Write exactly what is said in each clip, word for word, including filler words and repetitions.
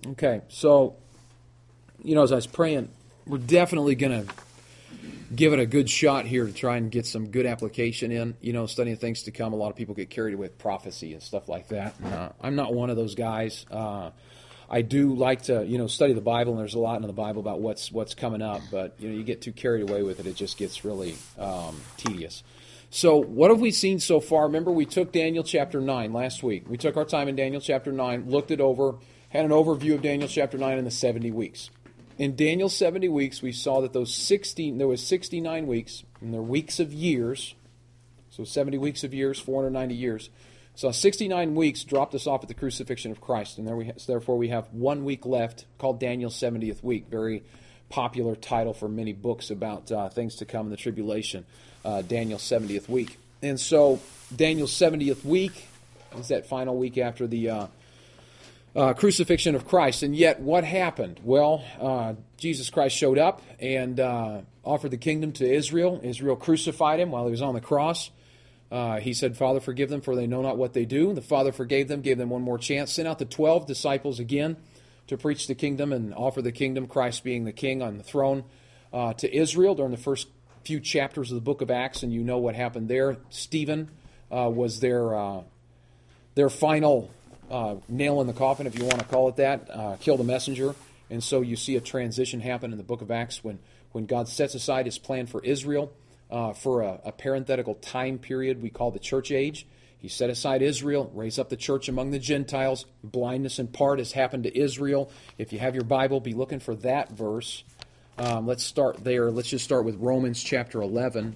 Okay, so, you know, as I was praying, we're definitely going to give it a good shot here to try and get some good application in. You know, studying things to come, a lot of people get carried away with prophecy and stuff like that. Uh, I'm not one of those guys. Uh, I do like to, you know, study the Bible, and there's a lot in the Bible about what's what's coming up, but, you know, you get too carried away with it, it just gets really um, tedious. So what have we seen so far? Remember, we took Daniel chapter nine last week. We took our time in Daniel chapter nine, looked it over, had an overview of Daniel chapter nine in the seventy weeks. In Daniel's seventy weeks, we saw that those sixteen, there was sixty-nine weeks, and they're weeks of years, so seventy weeks of years, four hundred ninety years. So sixty-nine weeks dropped us off at the crucifixion of Christ, and there we, so therefore we have one week left called Daniel's seventieth week, very popular title for many books about uh, things to come in the tribulation, uh, Daniel's seventieth week. And so Daniel's seventieth week is that final week after the uh, uh, crucifixion of Christ. And yet what happened? Well, uh, Jesus Christ showed up and uh, offered the kingdom to Israel. Israel crucified him while he was on the cross. Uh, he said, Father, forgive them, for they know not what they do. The Father forgave them, gave them one more chance, sent out the twelve disciples again to preach the kingdom and offer the kingdom, Christ being the king on the throne, uh, to Israel during the first few chapters of the book of Acts, and you know what happened there. Stephen uh, was their, uh, their final uh, nail in the coffin, if you want to call it that, uh, killed a messenger. And so you see a transition happen in the book of Acts when, when God sets aside his plan for Israel. Uh, for a, a parenthetical time period we call the church age. He set aside Israel, raised up the church among the Gentiles. Blindness in part has happened to Israel. If you have your Bible, be looking for that verse. Um, let's start there. Let's just start with Romans chapter eleven.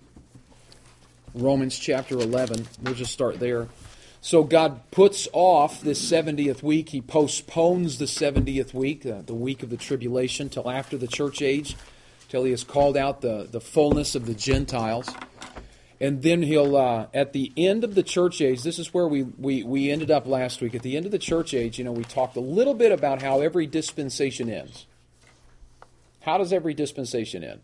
Romans chapter eleven. We'll just start there. So God puts off this seventieth week. He postpones the seventieth week, uh, the week of the tribulation, till after the church age, till he has called out the, the fullness of the Gentiles. And then he'll, uh, at the end of the church age, this is where we, we, we ended up last week. At the end of the church age, you know, we talked a little bit about how every dispensation ends. How does every dispensation end?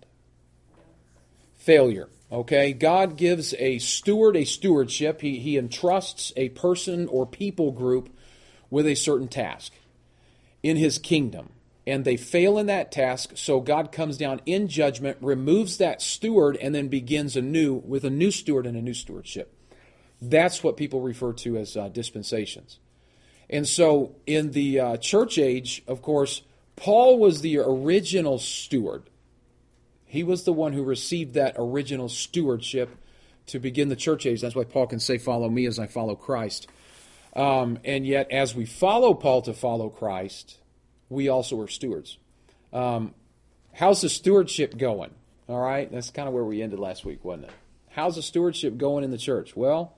Failure. Okay? God gives a steward a stewardship. He, he entrusts a person or people group with a certain task in his kingdom. And they fail in that task, so God comes down in judgment, removes that steward, and then begins anew with a new steward and a new stewardship. That's what people refer to as uh, dispensations. And so in the uh, church age, of course, Paul was the original steward. He was the one who received that original stewardship to begin the church age. That's why Paul can say, follow me as I follow Christ. Um, and yet, as we follow Paul to follow Christ, we also are stewards. Um, how's the stewardship going? All right, that's kind of where we ended last week, wasn't it? How's the stewardship going in the church? Well,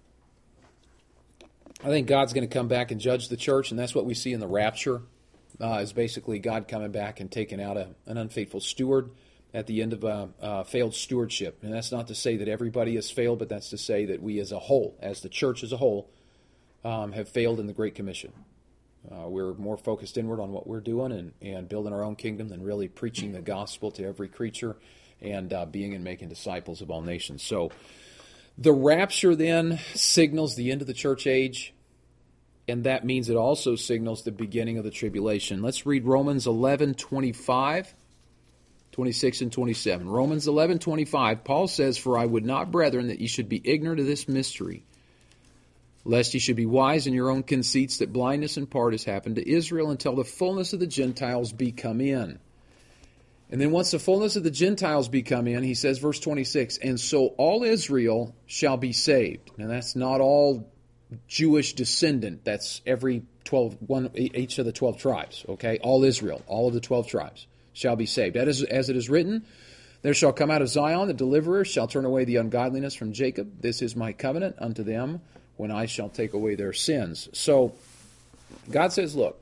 I think God's going to come back and judge the church, and that's what we see in the rapture, uh, is basically God coming back and taking out a, an unfaithful steward at the end of a, a failed stewardship. And that's not to say that everybody has failed, but that's to say that we as a whole, as the church as a whole, um, have failed in the Great Commission. Uh, we're more focused inward on what we're doing and, and building our own kingdom than really preaching the gospel to every creature and uh, being and making disciples of all nations. So the rapture then signals the end of the church age, and that means it also signals the beginning of the tribulation. Let's read Romans eleven twenty-five, twenty-six, and twenty-seven. Romans eleven twenty-five, Paul says, For I would not, brethren, that ye should be ignorant of this mystery, lest ye should be wise in your own conceits, that blindness in part has happened to Israel until the fullness of the Gentiles be come in. And then once the fullness of the Gentiles be come in, he says, verse twenty-six, and so all Israel shall be saved. Now that's not all Jewish descendant. That's every twelve, one, each of the twelve tribes. Okay, all Israel, all of the twelve tribes shall be saved. That is, as it is written, there shall come out of Zion the deliverer, shall turn away the ungodliness from Jacob. This is my covenant unto them, when I shall take away their sins. So God says, look,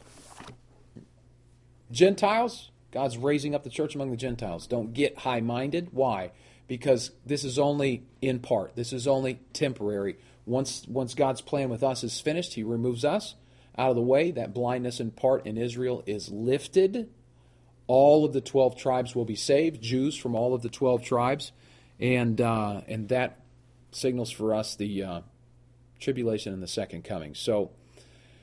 Gentiles, God's raising up the church among the Gentiles. Don't get high-minded. Why? Because this is only in part. This is only temporary. Once, once God's plan with us is finished, he removes us out of the way. That blindness in part in Israel is lifted. All of the twelve tribes will be saved, Jews from all of the twelve tribes. And, uh, and that signals for us the Uh, tribulation and the second coming. So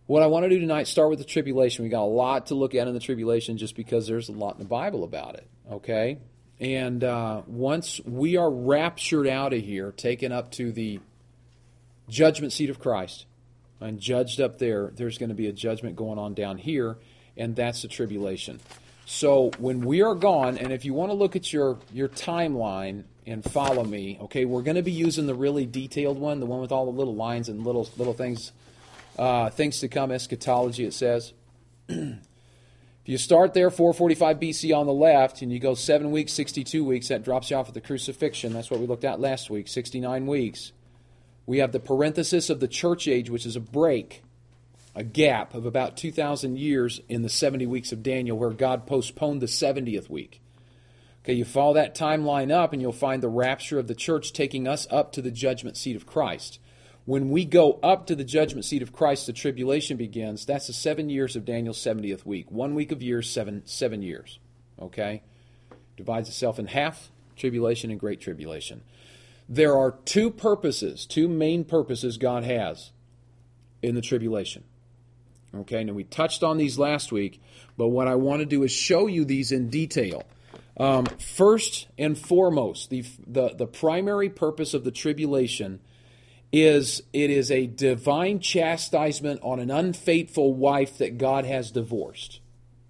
What I want to do tonight, start with the tribulation. We got a lot to look at in the tribulation just because there's a lot in the Bible about it, okay? And uh, once we are raptured out of here, taken up to the judgment seat of Christ, and judged up there, there's going to be a judgment going on down here, and that's the tribulation. So when we are gone, and if you want to look at your, your timeline and follow me, okay, we're going to be using the really detailed one, the one with all the little lines and little little things, uh, things to come, eschatology, it says. If you start there, four forty-five B C on the left, and you go seven weeks, sixty-two weeks, that drops you off at the crucifixion. That's what we looked at last week, sixty-nine weeks. We have the parenthesis of the church age, which is a break, a gap of about two thousand years in the seventy weeks of Daniel, where God postponed the seventieth week. Okay, you follow that timeline up, and you'll find the rapture of the church taking us up to the judgment seat of Christ. When we go up to the judgment seat of Christ, the tribulation begins. That's the seven years of Daniel's seventieth week. One week of years, seven seven years. Okay? Divides itself in half, tribulation and great tribulation. There are two purposes, two main purposes God has in the tribulation. Okay, now we touched on these last week, but what I want to do is show you these in detail. Um, first and foremost, the, the, the primary purpose of the tribulation is it is a divine chastisement on an unfaithful wife that God has divorced.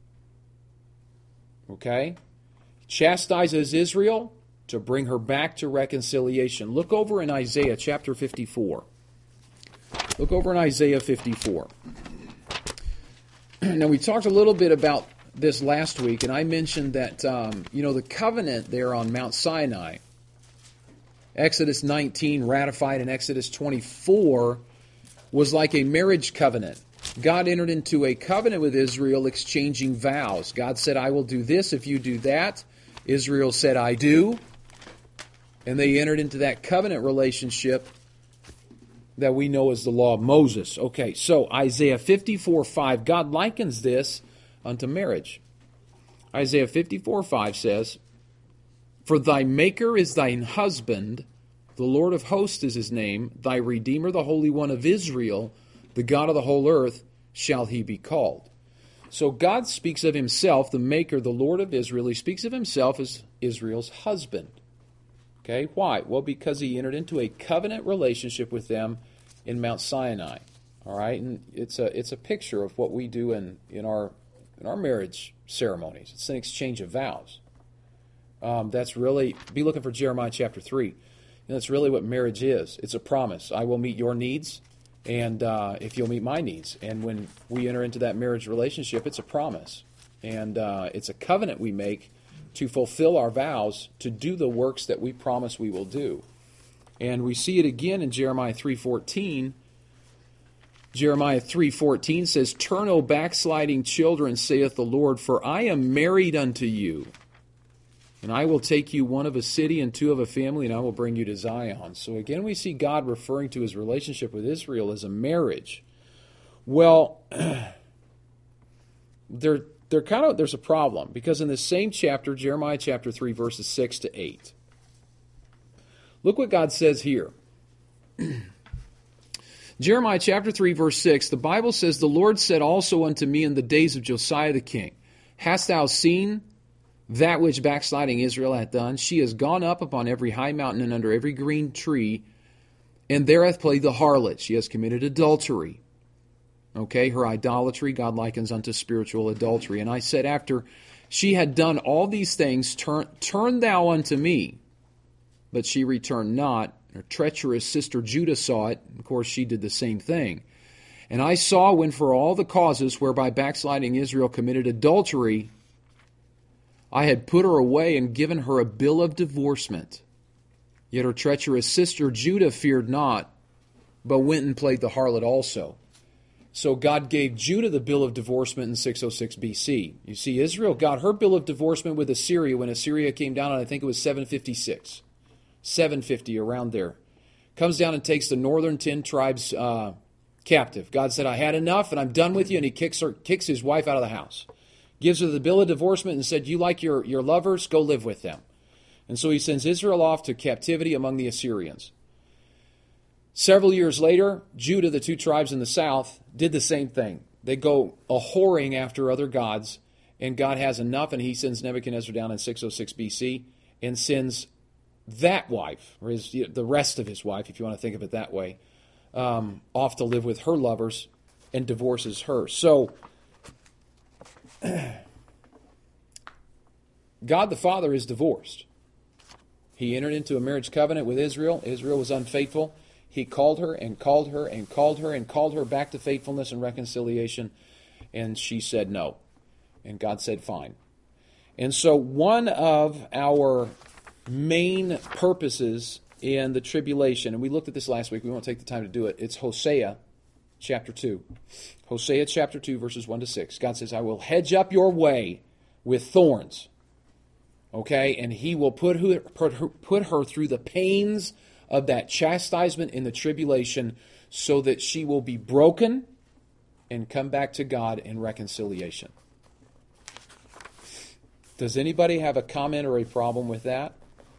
Okay? Chastises Israel to bring her back to reconciliation. Look over in Isaiah chapter fifty-four. Look over in Isaiah fifty-four. Now, we talked a little bit about this last week, and I mentioned that, um, you know, the covenant there on Mount Sinai, Exodus nineteen, ratified in Exodus twenty-four, was like a marriage covenant. God entered into a covenant with Israel, exchanging vows. God said, I will do this if you do that. Israel said, I do. And they entered into that covenant relationship that we know as the law of Moses. Okay, so Isaiah fifty-four five, God likens this unto marriage. Isaiah fifty-four five says, For thy Maker is thine husband, the Lord of hosts is his name, thy Redeemer, the Holy One of Israel, the God of the whole earth, shall he be called. So God speaks of himself, the Maker, the Lord of Israel. He speaks of himself as Israel's husband. Okay, why? Well, because he entered into a covenant relationship with them in Mount Sinai. All right, and it's a it's a picture of what we do in, in our in our marriage ceremonies. It's an exchange of vows. Um, that's really, be looking for Jeremiah chapter three. And that's really what marriage is. It's a promise. I will meet your needs, and uh, if you'll meet my needs. And when we enter into that marriage relationship, it's a promise. And uh, it's a covenant we make to fulfill our vows, to do the works that we promise we will do. And we see it again in Jeremiah three fourteen. Jeremiah three fourteen says, Turn, O backsliding children, saith the Lord, for I am married unto you. And I will take you one of a city and two of a family, and I will bring you to Zion. So again, we see God referring to his relationship with Israel as a marriage. Well, there, there kind of there's a problem, because in the same chapter, Jeremiah chapter three, verses six to eight, look what God says here. Jeremiah chapter three, verse six, the Bible says, The Lord said also unto me in the days of Josiah the king, Hast thou seen that which backsliding Israel hath done? She has gone up upon every high mountain and under every green tree, and there hath played the harlot. She has committed adultery. Okay, her idolatry God likens unto spiritual adultery. And I said, after she had done all these things, turn, turn thou unto me. But she returned not. Her treacherous sister Judah saw it. Of course, she did the same thing. And I saw when for all the causes whereby backsliding Israel committed adultery, I had put her away and given her a bill of divorcement. Yet her treacherous sister Judah feared not, but went and played the harlot also. So God gave Judah the bill of divorcement in six oh six B C. You see, Israel got her bill of divorcement with Assyria when Assyria came down, and I think it was seven fifty-six. seven fifty, around there. Comes down and takes the northern ten tribes uh, captive. God said, I had enough and I'm done with you. And he kicks her, kicks his wife out of the house. Gives her the bill of divorcement and said, you like your, your lovers? Go live with them. And so he sends Israel off to captivity among the Assyrians. Several years later, Judah, the two tribes in the south, did the same thing. They go a whoring after other gods, and God has enough, and he sends Nebuchadnezzar down in six oh six B C and sends that wife, or his, the rest of his wife, if you want to think of it that way, um, off to live with her lovers and divorces her. So, God the Father is divorced. He entered into a marriage covenant with Israel. Israel was unfaithful. He called her and called her and called her and called her back to faithfulness and reconciliation, and she said no. And God said fine. And so one of our main purposes in the tribulation, and we looked at this last week, we won't take the time to do it, it's Hosea chapter two. Hosea chapter two, verses one to six. God says, I will hedge up your way with thorns. Okay, and he will put her, put her, put her through the pains of that chastisement in the tribulation so that she will be broken and come back to God in reconciliation. Does anybody have a comment or a problem with that?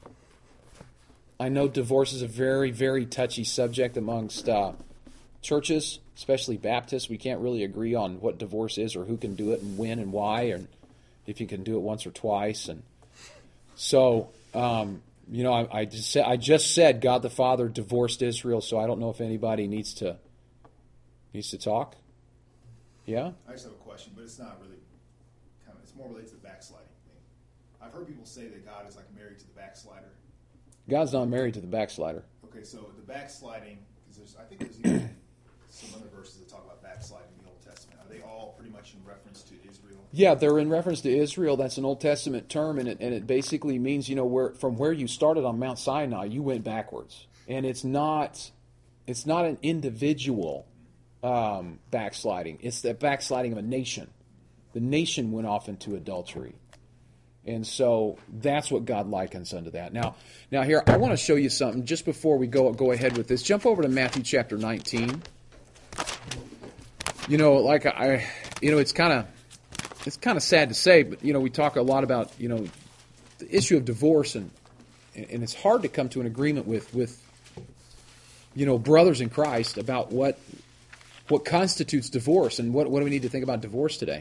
I know divorce is a very, very touchy subject amongst uh, churches, especially Baptists. We can't really agree on what divorce is or who can do it and when and why, and if you can do it once or twice. And so, um, you know, I, I just said, I just said God the Father divorced Israel, so I don't know if anybody needs to needs to talk. Yeah? I just have a question, but it's not really kind of, it's more related to the backsliding thing. I've heard people say that God is like married to the backslider. God's not married to the backslider. Okay, so the backsliding, because there's, I think there's even some other verses that talk about backsliding in the Old Testament. Are they all pretty much in reference to Israel? Yeah, they're in reference to Israel. That's an Old Testament term, and it, and it basically means, you know, where from where you started on Mount Sinai, you went backwards. And it's not it's not an individual um, backsliding. It's the backsliding of a nation. The nation went off into adultery. And so that's what God likens unto that. Now, now here, I want to show you something just before we go go ahead with this. Jump over to Matthew chapter nineteen. You know, like I, you know, it's kind of, it's kind of sad to say, but you know, we talk a lot about, you know, the issue of divorce, and and it's hard to come to an agreement with with, you know, brothers in Christ about what what constitutes divorce and what what do we need to think about divorce today.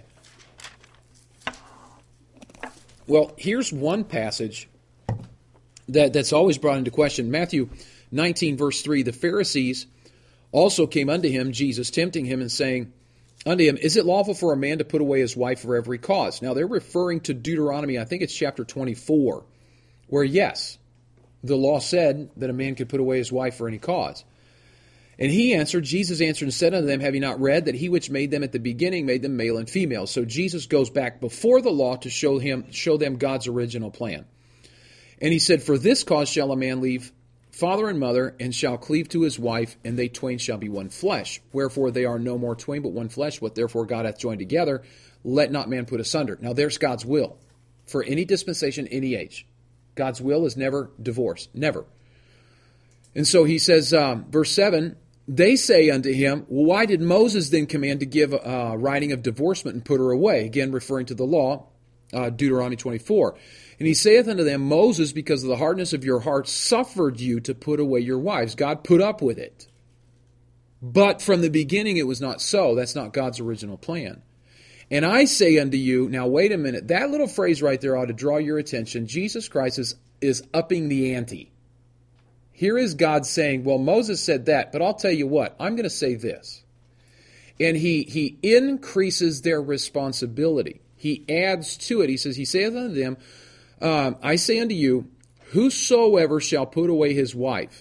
Well, here's one passage that, that's always brought into question. Matthew nineteen, verse three, the Pharisees also came unto him, Jesus, tempting him and saying unto him, is it lawful for a man to put away his wife for every cause? Now, they're referring to Deuteronomy, I think it's chapter twenty-four, where, yes, the law said that a man could put away his wife for any cause. And he answered, Jesus answered and said unto them, have you not read that he which made them at the beginning made them male and female? So Jesus goes back before the law to show him, show them God's original plan. And he said, for this cause shall a man leave father and mother, and shall cleave to his wife, and they twain shall be one flesh. Wherefore they are no more twain, but one flesh. What therefore God hath joined together, let not man put asunder. Now there's God's will for any dispensation, any age. God's will is never divorce, never. And so he says, um, verse seven, they say unto him, well, why did Moses then command to give a uh, writing of divorcement and put her away? Again, referring to the law, uh, Deuteronomy twenty-four. And he saith unto them, Moses, because of the hardness of your heart, suffered you to put away your wives. God put up with it. But from the beginning it was not so. That's not God's original plan. And I say unto you, now wait a minute, that little phrase right there ought to draw your attention. Jesus Christ is, is upping the ante. Here is God saying, well, Moses said that, but I'll tell you what, I'm going to say this. And he, he increases their responsibility. He adds to it. He says, he saith unto them, um, I say unto you, whosoever shall put away his wife,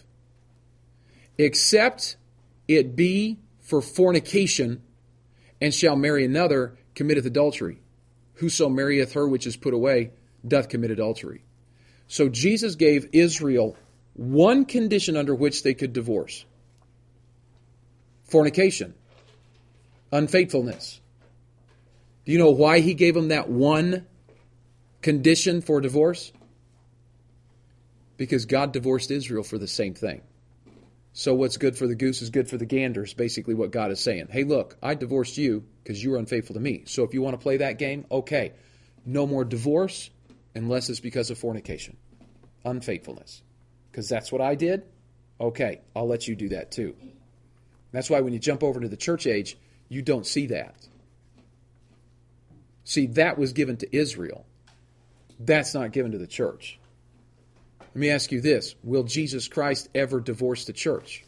except it be for fornication, and shall marry another, committeth adultery. Whoso marrieth her which is put away, doth commit adultery. So Jesus gave Israel one condition under which they could divorce. Fornication. Unfaithfulness. Do you know why he gave them that one condition for divorce? Because God divorced Israel for the same thing. So what's good for the goose is good for the gander is basically what God is saying. Hey, look, I divorced you because you were unfaithful to me. So if you want to play that game, okay. No more divorce unless it's because of fornication. Unfaithfulness. Because that's what I did, Okay, I'll let you do that too. That's why when you jump over to the church age, you don't see that. See, that was given to Israel. That's not given to the church. Let me ask you this. Will Jesus Christ ever divorce the church?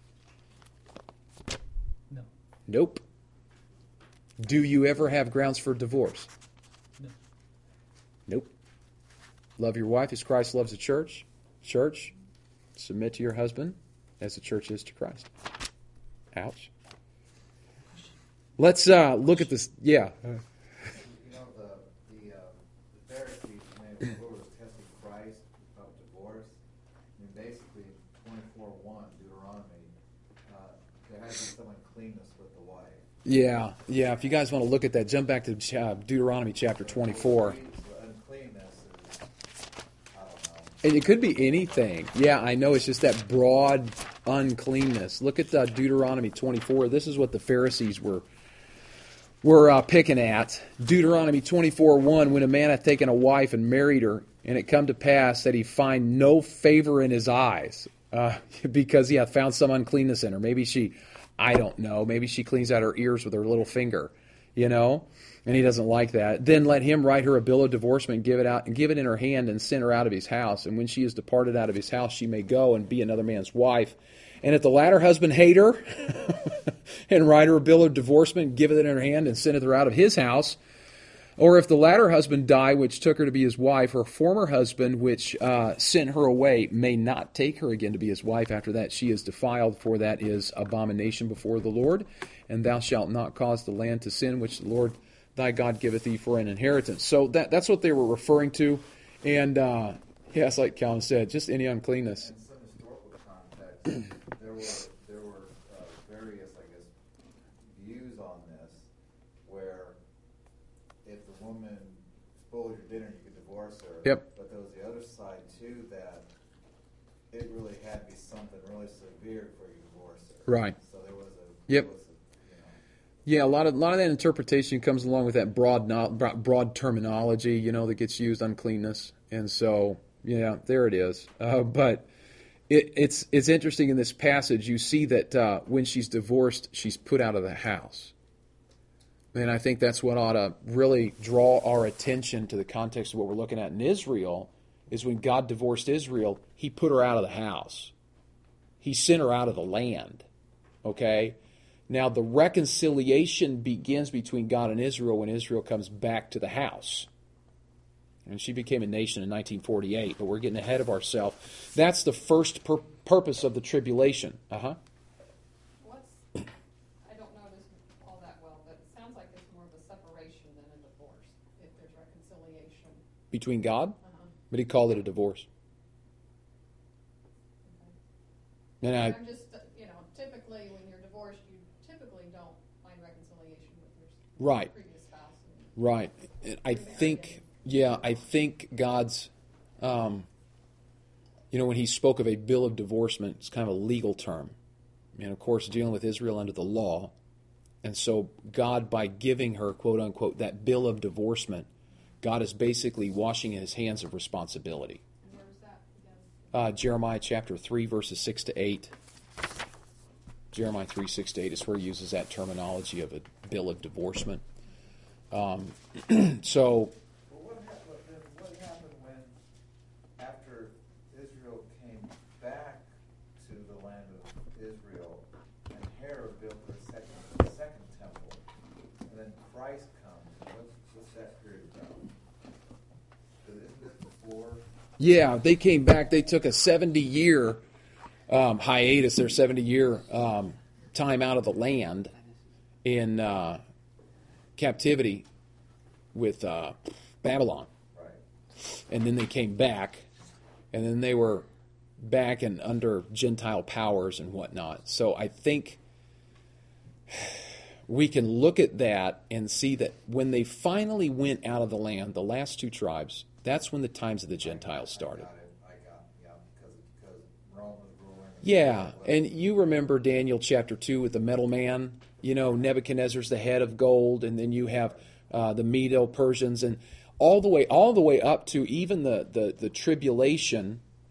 No. Nope. Do you ever have grounds for divorce? No. Nope. Love your wife as Christ loves the church. Church, submit to your husband as the church is to Christ. Ouch. Let's uh, look at this. Yeah. You know, the the, uh, the Pharisees, when they were testing Christ about divorce, I mean, basically, twenty-four one, Deuteronomy, uh, there has to be some uncleanness with the wife. Yeah, yeah. If you guys want to look at that, jump back to uh, Deuteronomy chapter twenty-four. The uncleanness is, I don't know. And it could be anything. Yeah, I know. It's just that broad uncleanness. Look at uh, Deuteronomy twenty-four. This is what the Pharisees were were uh, picking at. Deuteronomy twenty-four one, when a man hath taken a wife and married her, and it come to pass that he find no favor in his eyes, uh, because he hath found some uncleanness in her. Maybe she, I don't know, maybe she cleans out her ears with her little finger, you know, and he doesn't like that. Then let him write her a bill of divorcement, and give it out, and give it in her hand, and send her out of his house. And when she is departed out of his house, she may go and be another man's wife. And if the latter husband hate her, and write her a bill of divorcement, give it in her hand, and sendeth her out of his house, or if the latter husband die, which took her to be his wife, her former husband, which uh, sent her away, may not take her again to be his wife. After that she is defiled, for that is abomination before the Lord. And thou shalt not cause the land to sin, which the Lord thy God giveth thee for an inheritance. So that that's what they were referring to. And uh, yes, like Calvin said, just any uncleanness. In some historical context, there were there were uh, various, I guess, views on this, where if the woman spoiled your dinner, you could divorce her. Yep. But there was the other side too, that it really had to be something really severe before you divorce her. Right. So there was a Yep. there was a, you know, Yeah, a lot of a lot of that interpretation comes along with that broad no, broad broad terminology, you know, that gets used, uncleanness, and so yeah, there it is. Uh, but it, it's it's interesting in this passage. You see that uh, when she's divorced, she's put out of the house, and I think that's what ought to really draw our attention to the context of what we're looking at in Israel. Is when God divorced Israel, He put her out of the house. He sent her out of the land. Okay. Now, the reconciliation begins between God and Israel when Israel comes back to the house. And she became a nation in nineteen forty-eight, but we're getting ahead of ourselves. That's the first pur- purpose of the tribulation. Uh-huh. What's, I don't know this all that well, but it sounds like it's more of a separation than a divorce, if there's reconciliation. Between God? Uh-huh. But He called it a divorce. Okay. And I, I'm just, uh, you know, typically when you're divorced, you typically don't find reconciliation with your Right. previous spouse. Right. I think, yeah, I think God's, um, you know, when He spoke of a bill of divorcement, it's kind of a legal term. And, of course, dealing with Israel under the law. And so God, by giving her, quote, unquote, that bill of divorcement, God is basically washing His hands of responsibility. And where is that again? Uh, Jeremiah chapter three, verses six to eight. Jeremiah three, six to eight is where He uses that terminology of a bill of divorcement. Um, so, Well, what happened, then what happened when, after Israel came back to the land of Israel, and Herod built the second, second temple, and then Christ comes, what's, what's that period about? 'Cause isn't this before? yeah, they came back. They took a seventy-year um, hiatus, their seventy-year um, time out of the land in uh, captivity with uh, Babylon. Right. And then they came back, and then they were back and under Gentile powers and whatnot. So I think we can look at that and see that when they finally went out of the land, the last two tribes, that's when the times of the Gentiles started. I got it, I got, yeah, because, because Rome was ruling. Yeah, and you remember Daniel chapter two with the metal man. You know, Nebuchadnezzar's the head of gold, and then you have uh, the Medo-Persians, and all the way, all the way up to even the, the, the tribulation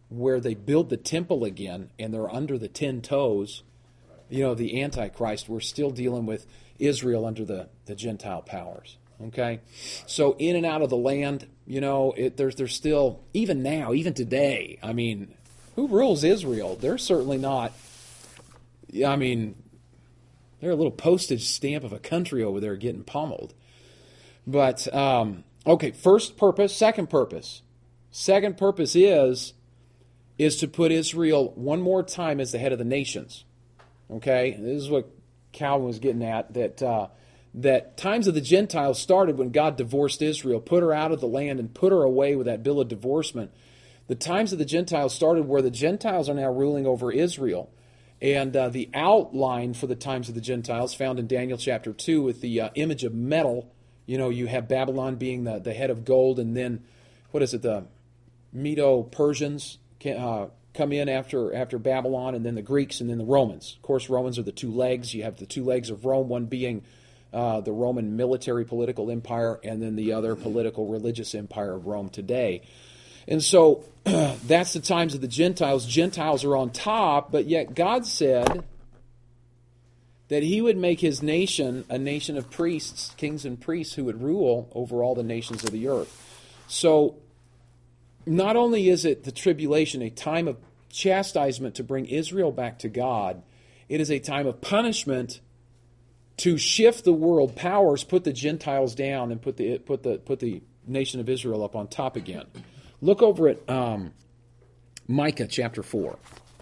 where they build the temple again and they're under the ten toes, you know, the Antichrist, we're still dealing with Israel under the, the Gentile powers. Okay? So in and out of the land, you know, it, there's, there's still, even now, even today, I mean, who rules Israel? They're certainly not, I mean, they're a little postage stamp of a country over there getting pummeled. But, um, okay, first purpose, second purpose. Second purpose is, is to put Israel one more time as the head of the nations. Okay? This is what Calvin was getting at, that uh, that times of the Gentiles started when God divorced Israel, put her out of the land and put her away with that bill of divorcement. The times of the Gentiles started where the Gentiles are now ruling over Israel. And uh, the outline for the times of the Gentiles found in Daniel chapter two with the uh, image of metal. You know, you have Babylon being the, the head of gold, and then, what is it, the Medo-Persians can, uh, come in after after Babylon, and then the Greeks, and then the Romans. Of course, Romans are the two legs. You have the two legs of Rome, one being uh, the Roman military political empire, and then the other political religious empire of Rome today. And so that's the times of the Gentiles. Gentiles are on top, but yet God said that he would make his nation a nation of priests, kings and priests, who would rule over all the nations of the earth. So not only is it the tribulation, a time of chastisement to bring Israel back to God, it is a time of punishment to shift the world powers, put the Gentiles down, and put the put the put the nation of Israel up on top again. Look over at um, Micah chapter four.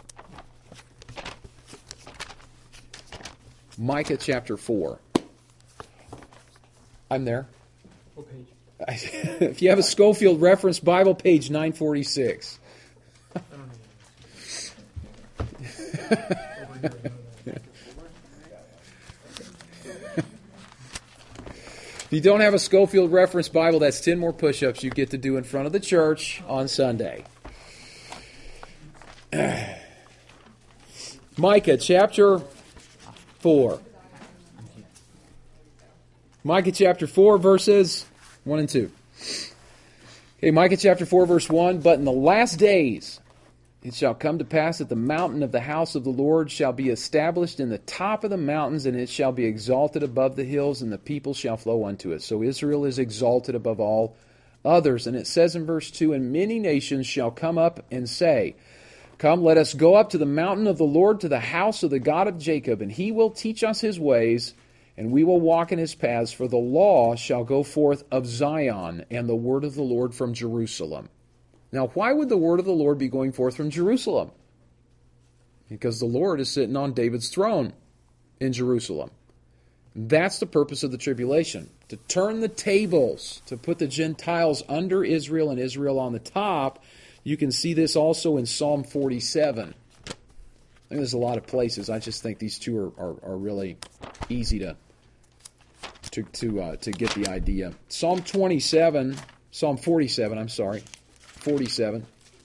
Micah chapter four. I'm there. What page? If you have a Schofield Reference Bible, page nine forty-six. I don't know. Over here, I know that. If you don't have a Schofield Reference Bible, that's ten more push-ups you get to do in front of the church on Sunday. Micah chapter four. Micah chapter four, verses one and two. Okay, Micah chapter four, verse one. But in the last days it shall come to pass that the mountain of the house of the Lord shall be established in the top of the mountains, and it shall be exalted above the hills, and the people shall flow unto it. So Israel is exalted above all others. And it says in verse two, and many nations shall come up and say, come, let us go up to the mountain of the Lord, to the house of the God of Jacob, and he will teach us his ways, and we will walk in his paths. For the law shall go forth of Zion, and the word of the Lord from Jerusalem. Now, why would the word of the Lord be going forth from Jerusalem? Because the Lord is sitting on David's throne in Jerusalem. That's the purpose of the tribulation, to turn the tables, to put the Gentiles under Israel and Israel on the top. You can see this also in Psalm forty-seven. I think there's a lot of places. I just think these two are, are, are really easy to to to, uh, to get the idea. Psalm twenty-seven, Psalm forty-seven, I'm sorry. forty-seven.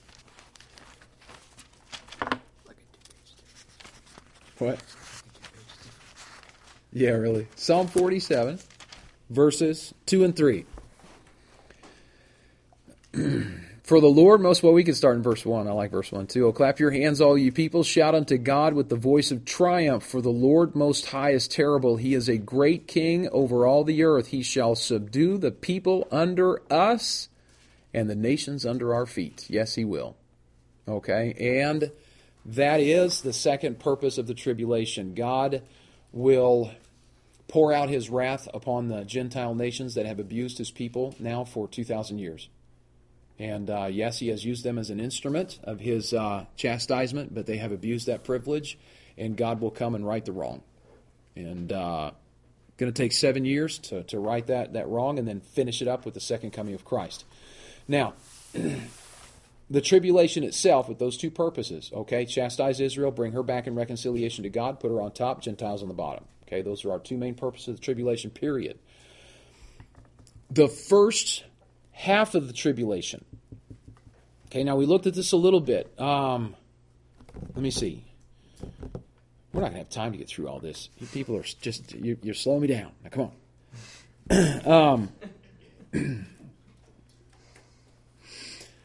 What? Yeah, really. Psalm forty-seven, verses two and three. For the Lord most, well, we can start in verse one. I like verse one too. Oh, clap your hands, all you people. Shout unto God with the voice of triumph. For the Lord most high is terrible. He is a great king over all the earth. He shall subdue the people under us, and the nations under our feet. Yes, he will. Okay, and that is the second purpose of the tribulation. God will pour out his wrath upon the Gentile nations that have abused his people now for two thousand years. And uh, yes, he has used them as an instrument of his uh, chastisement, but they have abused that privilege, and God will come and right the wrong. And uh, going to take seven years to, to right that, that wrong, and then finish it up with the second coming of Christ. Now, the tribulation itself with those two purposes, okay, chastise Israel, bring her back in reconciliation to God, put her on top, Gentiles on the bottom. Okay, those are our two main purposes of the tribulation, period. The first half of the tribulation. Okay, now we looked at this a little bit. Um, let me see. We're not going to have time to get through all this. You people are just, you're, you're slowing me down. Now, come on. um,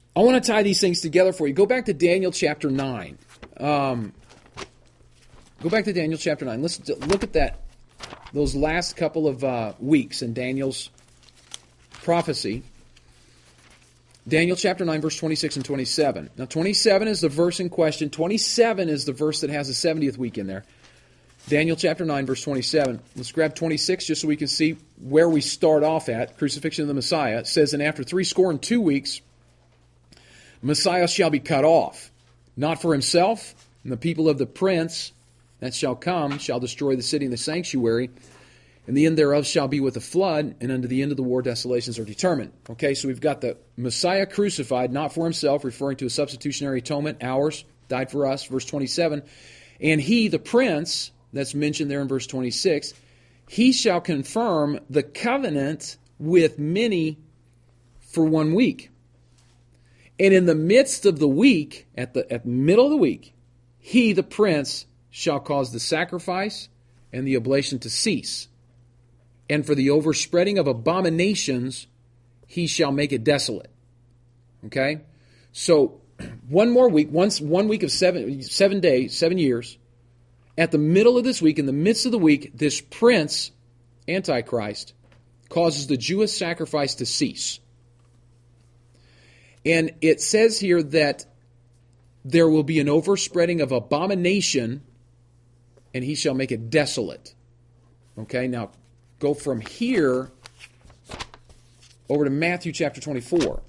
I want to tie these things together for you. Go back to Daniel chapter nine. Um, go back to Daniel chapter nine. Let's look at that. Those last couple of uh, weeks in Daniel's prophecy. Daniel chapter nine, verse twenty-six and twenty-seven. Now, twenty-seven is the verse in question. twenty-seven is the verse that has the seventieth week in there. Daniel chapter nine, verse twenty-seven. Let's grab twenty-six just so we can see where we start off at. Crucifixion of the Messiah. It says, and after three score and two weeks, Messiah shall be cut off, not for himself, and the people of the prince that shall come shall destroy the city and the sanctuary, and the end thereof shall be with a flood, and unto the end of the war desolations are determined. Okay, so we've got the Messiah crucified, not for himself, referring to a substitutionary atonement, ours, died for us, verse twenty-seven. And he, the prince, that's mentioned there in verse twenty-six, he shall confirm the covenant with many for one week. And in the midst of the week, at the at the middle of the week, he, the prince, shall cause the sacrifice and the oblation to cease. And for the overspreading of abominations, he shall make it desolate. Okay? So, one more week, once one week of seven, seven days, seven years. At the middle of this week, in the midst of the week, this prince, Antichrist, causes the Jewish sacrifice to cease. And it says here that there will be an overspreading of abomination, and he shall make it desolate. Okay, now go from here over to Matthew chapter twenty-four.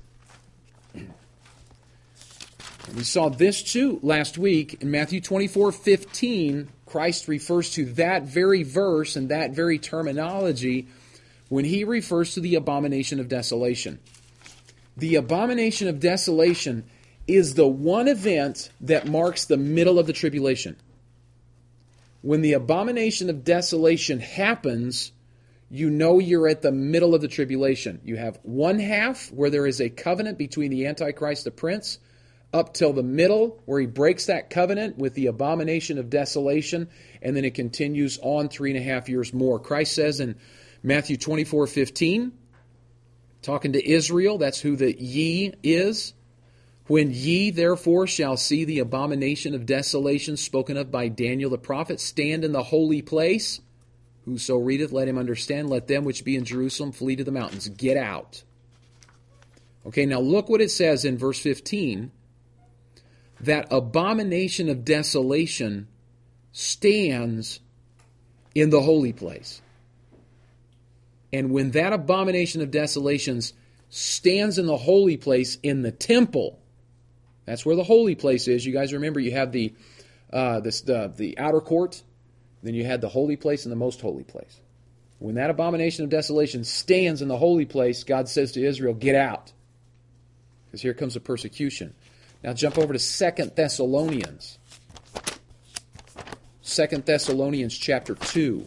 We saw this too last week in Matthew twenty-four fifteen. Christ refers to that very verse and that very terminology when he refers to the abomination of desolation. The abomination of desolation is the one event that marks the middle of the tribulation. When the abomination of desolation happens, you know you're at the middle of the tribulation. You have one half where there is a covenant between the Antichrist, the prince, up till the middle where he breaks that covenant with the abomination of desolation, and then it continues on three and a half years more. Christ says in Matthew twenty-four fifteen, talking to Israel, that's who the ye is. When ye therefore shall see the abomination of desolation spoken of by Daniel the prophet stand in the holy place, whoso readeth, let him understand. Let them which be in Jerusalem flee to the mountains. Get out. Okay, now look what it says in verse fifteen. That abomination of desolation stands in the holy place. And when that abomination of desolations stands in the holy place in the temple, that's where the holy place is. You guys remember you have the uh, this, the, the outer court, then you had the holy place and the most holy place. When that abomination of desolation stands in the holy place, God says to Israel, get out. Because here comes the persecution. Now jump over to Second Thessalonians. Second Thessalonians chapter two.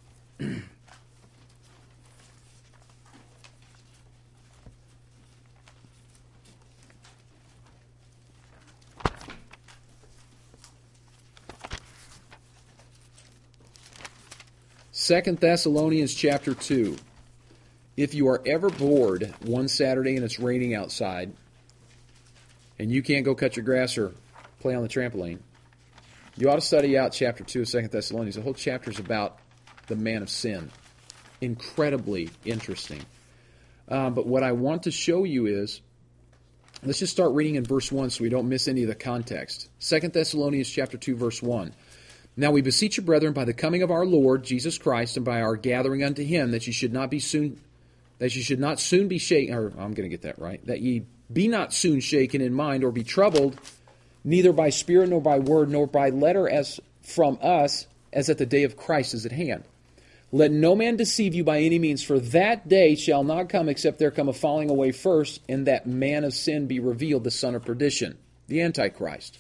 Second Thessalonians chapter two. If you are ever bored one Saturday and it's raining outside, and you can't go cut your grass or play on the trampoline, you ought to study out chapter two of Second Thessalonians. The whole chapter is about the man of sin. Incredibly interesting. Um, but what I want to show you is, let's just start reading in verse one so we don't miss any of the context. Second Thessalonians chapter two, verse one. Now we beseech you, brethren, by the coming of our Lord Jesus Christ, and by our gathering unto him, that ye should not be soon, that ye should not soon be shaken, or I'm going to get that right, that ye be not soon shaken in mind, or be troubled, neither by spirit, nor by word, nor by letter as from us, as at the day of Christ is at hand. Let no man deceive you by any means, for that day shall not come, except there come a falling away first, and that man of sin be revealed, the son of perdition, the Antichrist,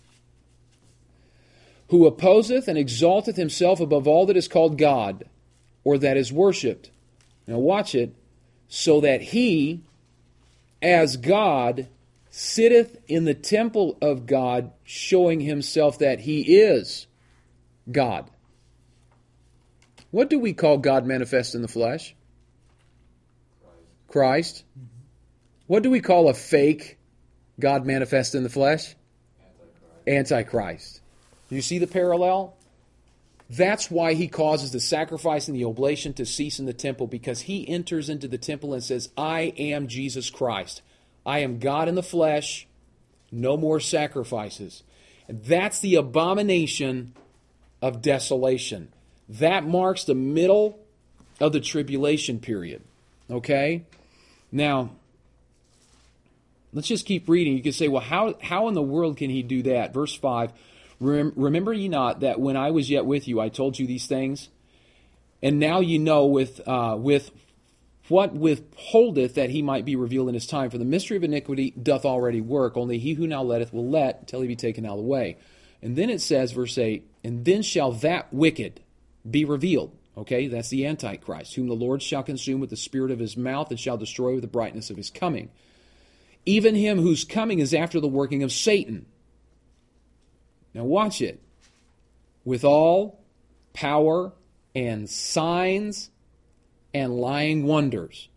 who opposeth and exalteth himself above all that is called God, or that is worshipped. Now watch it, so that he, as God, sitteth in the temple of God, showing himself that he is God. What do we call God manifest in the flesh? Christ. Christ. Mm-hmm. What do we call a fake God manifest in the flesh? Antichrist. Antichrist. You see the parallel? That's why he causes the sacrifice and the oblation to cease in the temple, because he enters into the temple and says, I am Jesus Christ. I am God in the flesh. No more sacrifices. And that's the abomination of desolation. That marks the middle of the tribulation period. Okay? Now, let's just keep reading. You can say, well, how, how in the world can he do that? Verse five, Rem- Remember ye not that when I was yet with you, I told you these things? And now ye know with uh, with what withholdeth that he might be revealed in his time. For the mystery of iniquity doth already work. Only he who now letteth will let till he be taken out of the way. And then it says, verse eight, and then shall that wicked be revealed. Okay, that's the Antichrist, whom the Lord shall consume with the spirit of his mouth and shall destroy with the brightness of his coming. Even him whose coming is after the working of Satan. Now watch it. With all power and signs and lying wonders.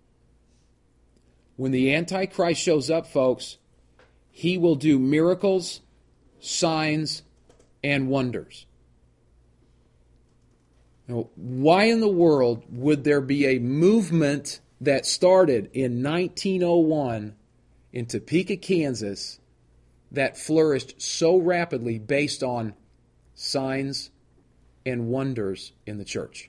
When the Antichrist shows up, folks, he will do miracles, signs, and wonders. Now, why in the world would there be a movement that started in nineteen oh one in Topeka, Kansas, that flourished so rapidly based on signs and wonders in the church,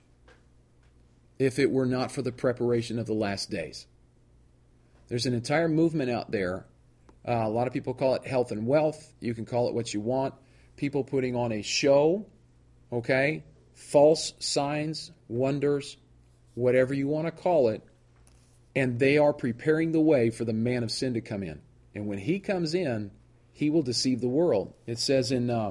if it were not for the preparation of the last days? There's an entire movement out there. Uh, a lot of people call it health and wealth. You can call it what you want. People putting on a show, okay? False signs, wonders, whatever you want to call it. And they are preparing the way for the man of sin to come in. And when he comes in, he will deceive the world. It says in uh,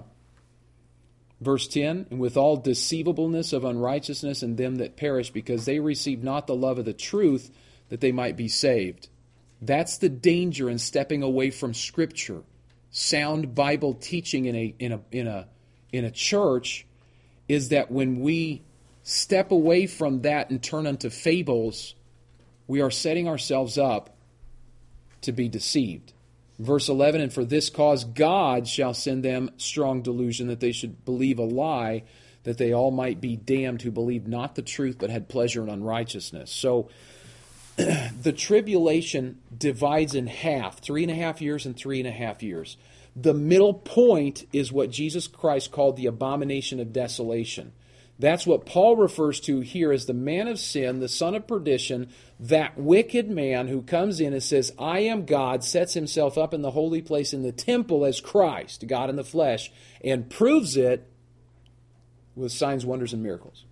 verse ten, and with all deceivableness of unrighteousness in them that perish, because they receive not the love of the truth, that they might be saved. That's the danger in stepping away from Scripture. Sound Bible teaching in a in a in a in a church is that when we step away from that and turn unto fables, we are setting ourselves up to be deceived. Verse eleven, and for this cause God shall send them strong delusion, that they should believe a lie, that they all might be damned who believed not the truth, but had pleasure in unrighteousness. So the tribulation divides in half, three and a half years and three and a half years. The middle point is what Jesus Christ called the abomination of desolation. That's what Paul refers to here as the man of sin, the son of perdition, that wicked man who comes in and says, I am God, sets himself up in the holy place in the temple as Christ, God in the flesh, and proves it with signs, wonders, and miracles.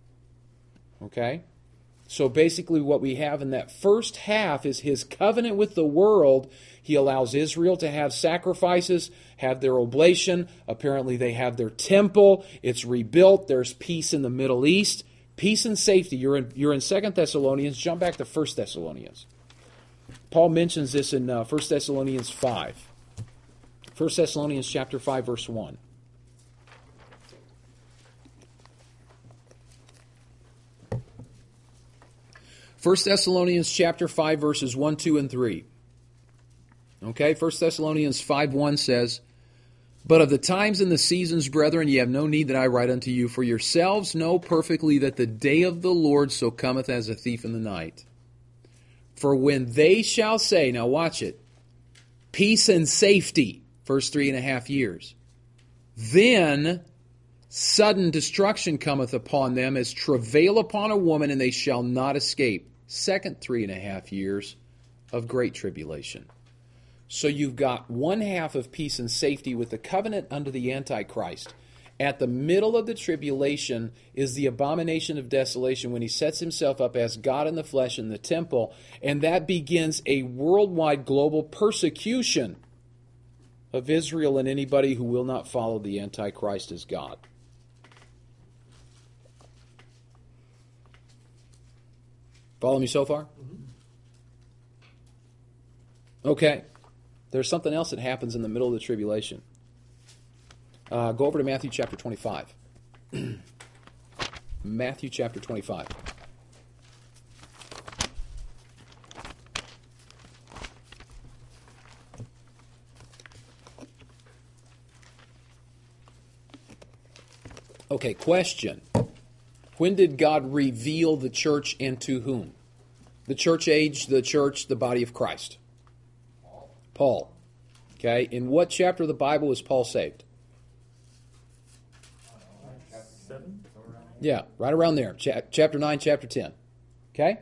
Okay? So basically what we have in that first half is his covenant with the world. He allows Israel to have sacrifices, have their oblation. Apparently they have their temple. It's rebuilt. There's peace in the Middle East. Peace and safety. You're in, you're in Second Thessalonians. Jump back to First Thessalonians. Paul mentions this in uh, First Thessalonians five. First Thessalonians chapter five, verse one. First Thessalonians chapter five, verses one, two, and three. Okay, First Thessalonians five, one says, but of the times and the seasons, brethren, ye have no need that I write unto you, for yourselves know perfectly that the day of the Lord so cometh as a thief in the night. For when they shall say, now watch it, peace and safety, first three and a half years, then sudden destruction cometh upon them as travail upon a woman, and they shall not escape. Second three and a half years of great tribulation. So you've got one half of peace and safety with the covenant under the Antichrist. At the middle of the tribulation is the abomination of desolation when he sets himself up as God in the flesh in the temple, and that begins a worldwide global persecution of Israel and anybody who will not follow the Antichrist as God. Follow me so far? Mm-hmm. Okay. There's something else that happens in the middle of the tribulation. Uh, go over to Matthew chapter twenty-five. Matthew chapter twenty-five. Okay, question. When did God reveal the church and to whom? The church age, the church, the body of Christ. Paul. Okay, in what chapter of the Bible was Paul saved? Seven? Yeah, right around there. Cha- chapter nine, chapter ten. Okay?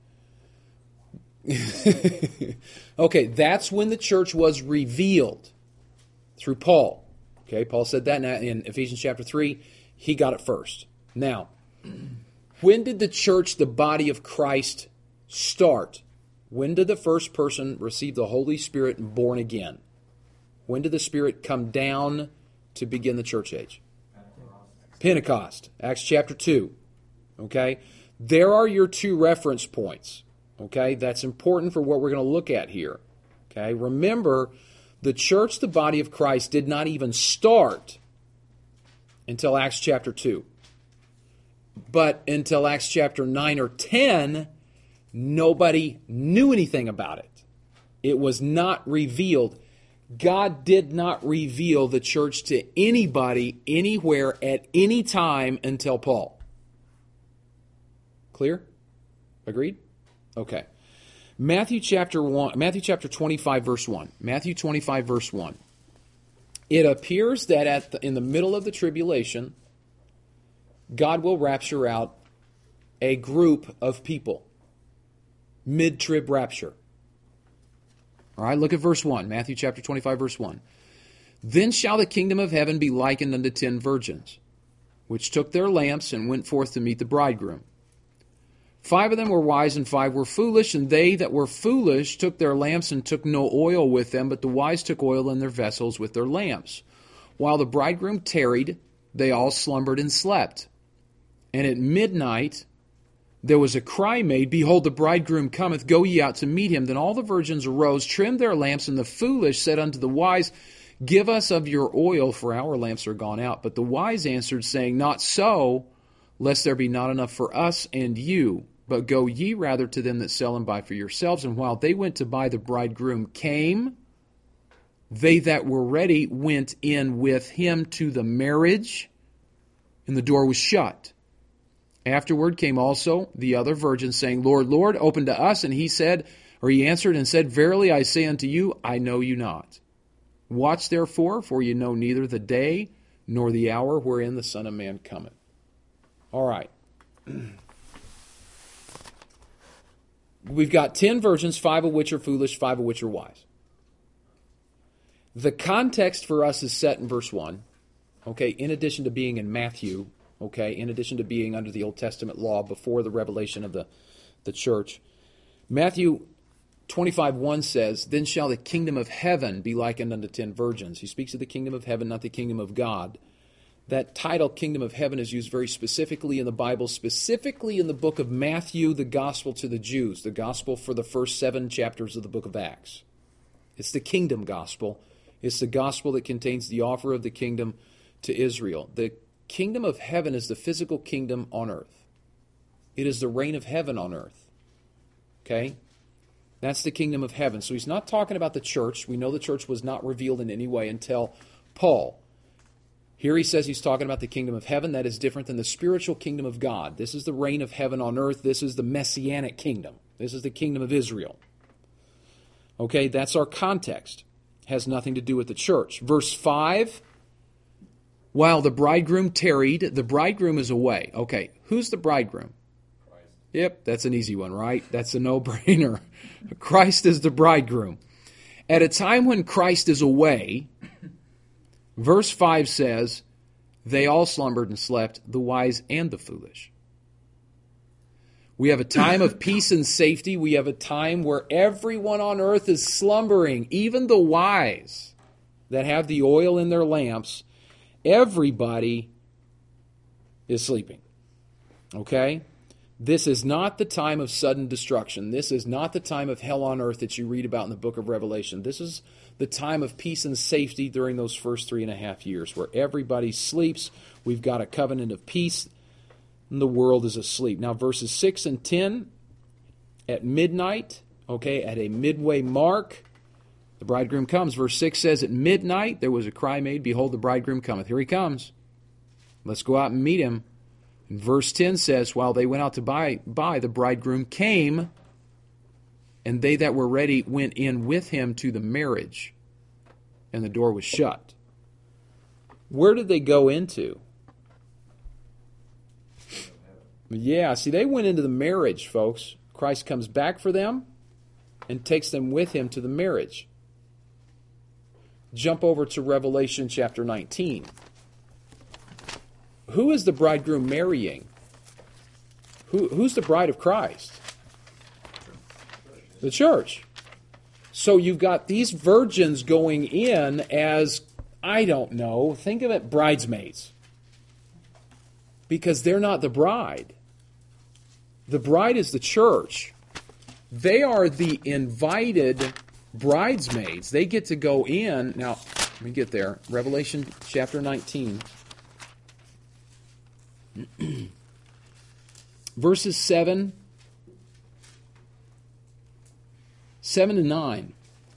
Okay, that's when the church was revealed through Paul. Okay, Paul said that in Ephesians chapter three. He got it first. Now, when did the church, the body of Christ, start? When did the first person receive the Holy Spirit and born again? When did the Spirit come down to begin the church age? Pentecost, Acts chapter two. Okay? There are your two reference points. Okay? That's important for what we're going to look at here. Okay? Remember, the church, the body of Christ, did not even start until Acts chapter two. But until Acts chapter nine or ten, nobody knew anything about it. It was not revealed. God did not reveal the church to anybody, anywhere, at any time until Paul. Clear? Agreed? Okay. Matthew chapter one, Matthew chapter twenty-five, verse one. Matthew twenty-five, verse one. It appears that at the, in the middle of the tribulation, God will rapture out a group of people. Mid-trib rapture. All right, look at verse one. Matthew chapter twenty-five, verse one. Then shall the kingdom of heaven be likened unto ten virgins, which took their lamps and went forth to meet the bridegroom. Five of them were wise and five were foolish, and they that were foolish took their lamps and took no oil with them, but the wise took oil in their vessels with their lamps. While the bridegroom tarried, they all slumbered and slept. And at midnight there was a cry made, Behold, the bridegroom cometh, go ye out to meet him. Then all the virgins arose, trimmed their lamps, and the foolish said unto the wise, Give us of your oil, for our lamps are gone out. But the wise answered, saying, Not so, lest there be not enough for us and you. But go ye rather to them that sell and buy for yourselves. And while they went to buy, the bridegroom came. They that were ready went in with him to the marriage, and the door was shut. Afterward came also the other virgins, saying, Lord, Lord, open to us. And he said, or he answered and said, Verily I say unto you, I know you not. Watch therefore, for you know neither the day nor the hour wherein the Son of Man cometh. All right. We've got ten virgins, five of which are foolish, five of which are wise. The context for us is set in verse one. Okay, in addition to being in Matthew, okay, in addition to being under the Old Testament law before the revelation of the, the church. Matthew twenty-five one says, Then shall the kingdom of heaven be likened unto ten virgins. He speaks of the kingdom of heaven, not the kingdom of God. That title, kingdom of heaven, is used very specifically in the Bible, specifically in the book of Matthew, the gospel to the Jews, the gospel for the first seven chapters of the book of Acts. It's the kingdom gospel. It's the gospel that contains the offer of the kingdom to Israel. The kingdom of heaven is the physical kingdom on earth. It is the reign of heaven on earth. Okay? That's the kingdom of heaven. So he's not talking about the church. We know the church was not revealed in any way until Paul. Here he says he's talking about the kingdom of heaven. That is different than the spiritual kingdom of God. This is the reign of heaven on earth. This is the messianic kingdom. This is the kingdom of Israel. Okay, that's our context. Has nothing to do with the church. Verse five, while the bridegroom tarried, the bridegroom is away. Okay, who's the bridegroom? Christ. Yep, that's an easy one, right? That's a no-brainer. Christ is the bridegroom. At a time when Christ is away, verse five says, they all slumbered and slept, the wise and the foolish. We have a time of peace and safety. We have a time where everyone on earth is slumbering, even the wise that have the oil in their lamps. Everybody is sleeping. Okay? This is not the time of sudden destruction. This is not the time of hell on earth that you read about in the book of Revelation. This is the time of peace and safety during those first three and a half years where everybody sleeps. We've got a covenant of peace, and the world is asleep. Now, verses six and ten, at midnight, okay, at a midway mark, the bridegroom comes. Verse six says, at midnight there was a cry made, Behold, the bridegroom cometh. Here he comes. Let's go out and meet him. And verse ten says, while they went out to buy, buy, the bridegroom came, and they that were ready went in with him to the marriage, and the door was shut. Where did they go into? Yeah, see, they went into the marriage, folks. Christ comes back for them and takes them with him to the marriage. Jump over to Revelation chapter nineteen. Who is the bridegroom marrying? Who, who's the bride of Christ? The church. So you've got these virgins going in as, I don't know, think of it, bridesmaids. Because they're not the bride. The bride is the church. They are the invited bridesmaids. They get to go in. Now, let me get there. Revelation chapter nineteen. Verses seven. seven to nine.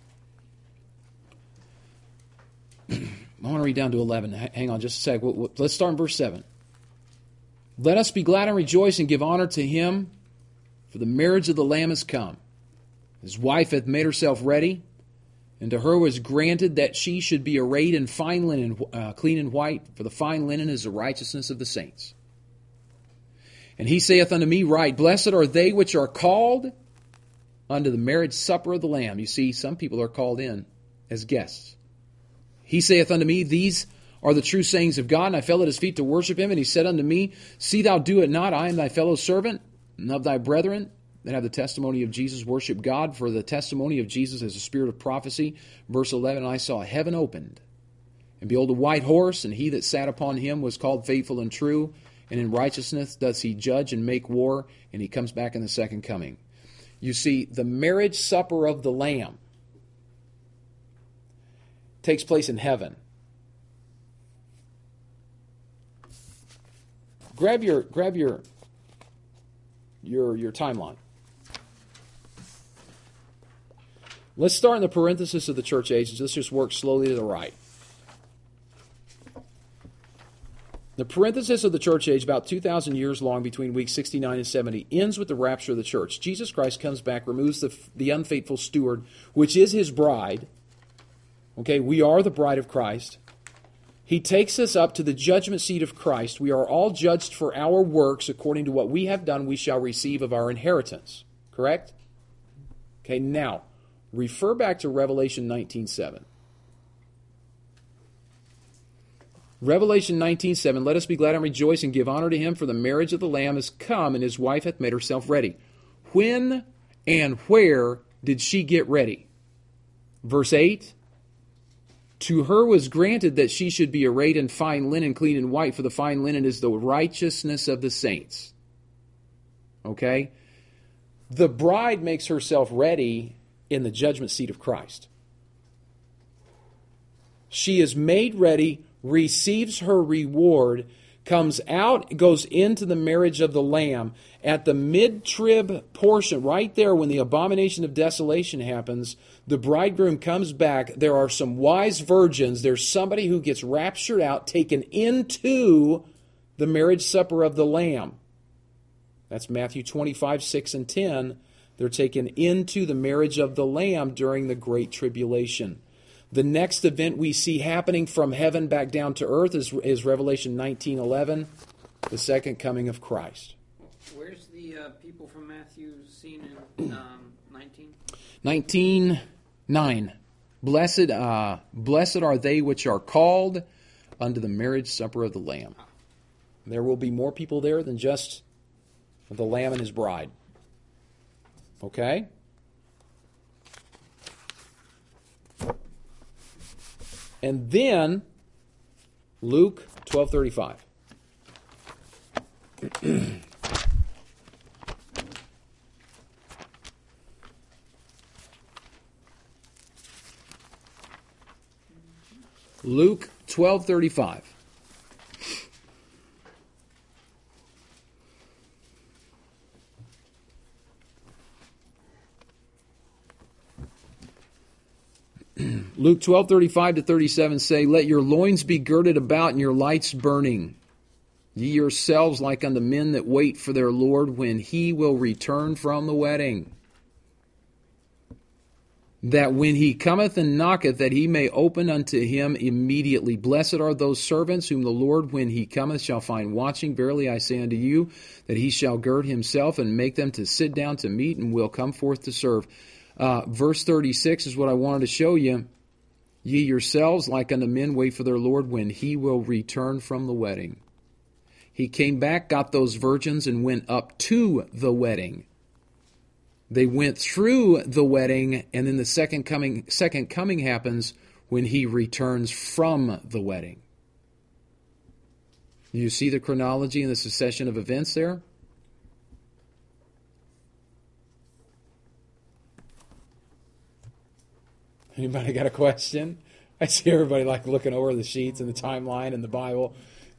I want to read down to eleven. Hang on just a sec. Let's start in verse seven. Let us be glad and rejoice and give honor to him, for the marriage of the Lamb is come. His wife hath made herself ready, and to her was granted that she should be arrayed in fine linen, uh, clean and white, for the fine linen is the righteousness of the saints. And he saith unto me, Right, blessed are they which are called unto the marriage supper of the Lamb. You see, some people are called in as guests. He saith unto me, These are the true sayings of God, and I fell at his feet to worship him. And he said unto me, See thou do it not, I am thy fellow servant, and of thy brethren that have the testimony of Jesus worship God, for the testimony of Jesus is a spirit of prophecy. Verse eleven, And I saw heaven opened, and behold a white horse, and he that sat upon him was called Faithful and True, and in righteousness does he judge and make war, and he comes back in the second coming. You see, the marriage supper of the Lamb takes place in heaven. Grab your grab your your your timeline. Let's start in the parenthesis of the church ages. Let's just work slowly to the right. The parenthesis of the church age, about two thousand years long between weeks sixty-nine and seventy, ends with the rapture of the church. Jesus Christ comes back, removes the, the unfaithful steward, which is his bride. Okay, we are the bride of Christ. He takes us up to the judgment seat of Christ. We are all judged for our works. According to what we have done, we shall receive of our inheritance. Correct? Okay, now, refer back to Revelation nineteen seven. Revelation nineteen seven, Let us be glad and rejoice and give honor to him, for the marriage of the Lamb is come, and his wife hath made herself ready. When and where did she get ready? Verse eight, To her was granted that she should be arrayed in fine linen, clean and white, for the fine linen is the righteousness of the saints. Okay? The bride makes herself ready in the judgment seat of Christ. She is made ready, receives her reward, comes out, goes into the marriage of the Lamb. At the mid-trib portion, right there when the abomination of desolation happens, the bridegroom comes back. There are some wise virgins. There's somebody who gets raptured out, taken into the marriage supper of the Lamb. That's Matthew twenty-five, six and ten. They're taken into the marriage of the Lamb during the Great Tribulation. The next event we see happening from heaven back down to earth is, is Revelation nineteen eleven, the second coming of Christ. Where's the uh, people from Matthew seen in um, nineteen? nineteen nine. Blessed, uh, blessed are they which are called unto the marriage supper of the Lamb. There will be more people there than just the Lamb and his bride. Okay? And then, Luke twelve thirty-five. Luke twelve thirty-five. Luke twelve thirty-five to thirty-seven say, Let your loins be girded about and your lights burning. Ye yourselves like unto men that wait for their Lord when he will return from the wedding. That when he cometh and knocketh, that he may open unto him immediately. Blessed are those servants whom the Lord, when he cometh, shall find watching. Verily I say unto you, that he shall gird himself and make them to sit down to meat, and will come forth to serve. Uh, verse thirty-six is what I wanted to show you. Ye yourselves, like unto men, wait for their Lord, when he will return from the wedding. He came back, got those virgins, and went up to the wedding. They went through the wedding, and then the second coming second coming happens when he returns from the wedding. You see the chronology and the succession of events there? Anybody got a question? I see everybody like looking over the sheets and the timeline and the Bible.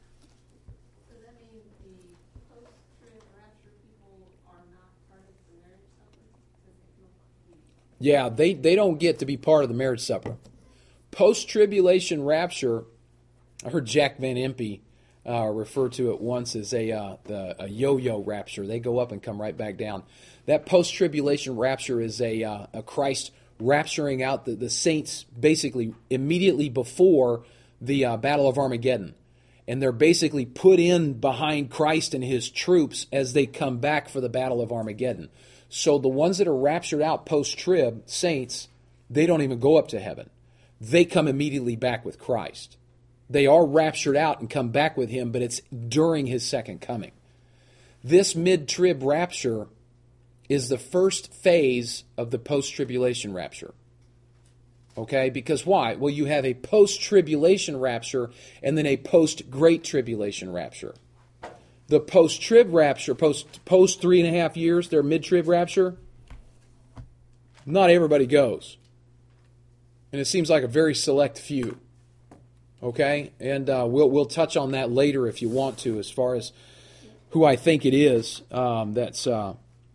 Does that mean the post-trib rapture people are not part of the marriage supper? Yeah, they, they don't get to be part of the marriage supper. Post-tribulation rapture, I heard Jack Van Impe uh, refer to it once as a, uh, the, a yo-yo rapture. They go up and come right back down. That post-tribulation rapture is a, uh, a Christ rapturing out the, the saints basically immediately before the uh, Battle of Armageddon. And they're basically put in behind Christ and his troops as they come back for the Battle of Armageddon. So the ones that are raptured out post-trib, saints, they don't even go up to heaven. They come immediately back with Christ. They are raptured out and come back with him, but it's during his second coming. This mid-trib rapture is the first phase of the post-tribulation rapture. Okay? Because why? Well, you have a post-tribulation rapture and then a post-great tribulation rapture. The post-trib rapture, post, post three and a half years, their mid-trib rapture, not everybody goes. And it seems like a very select few. Okay? And uh, we'll, we'll touch on that later if you want to, as far as who I think it is um, that's... Uh,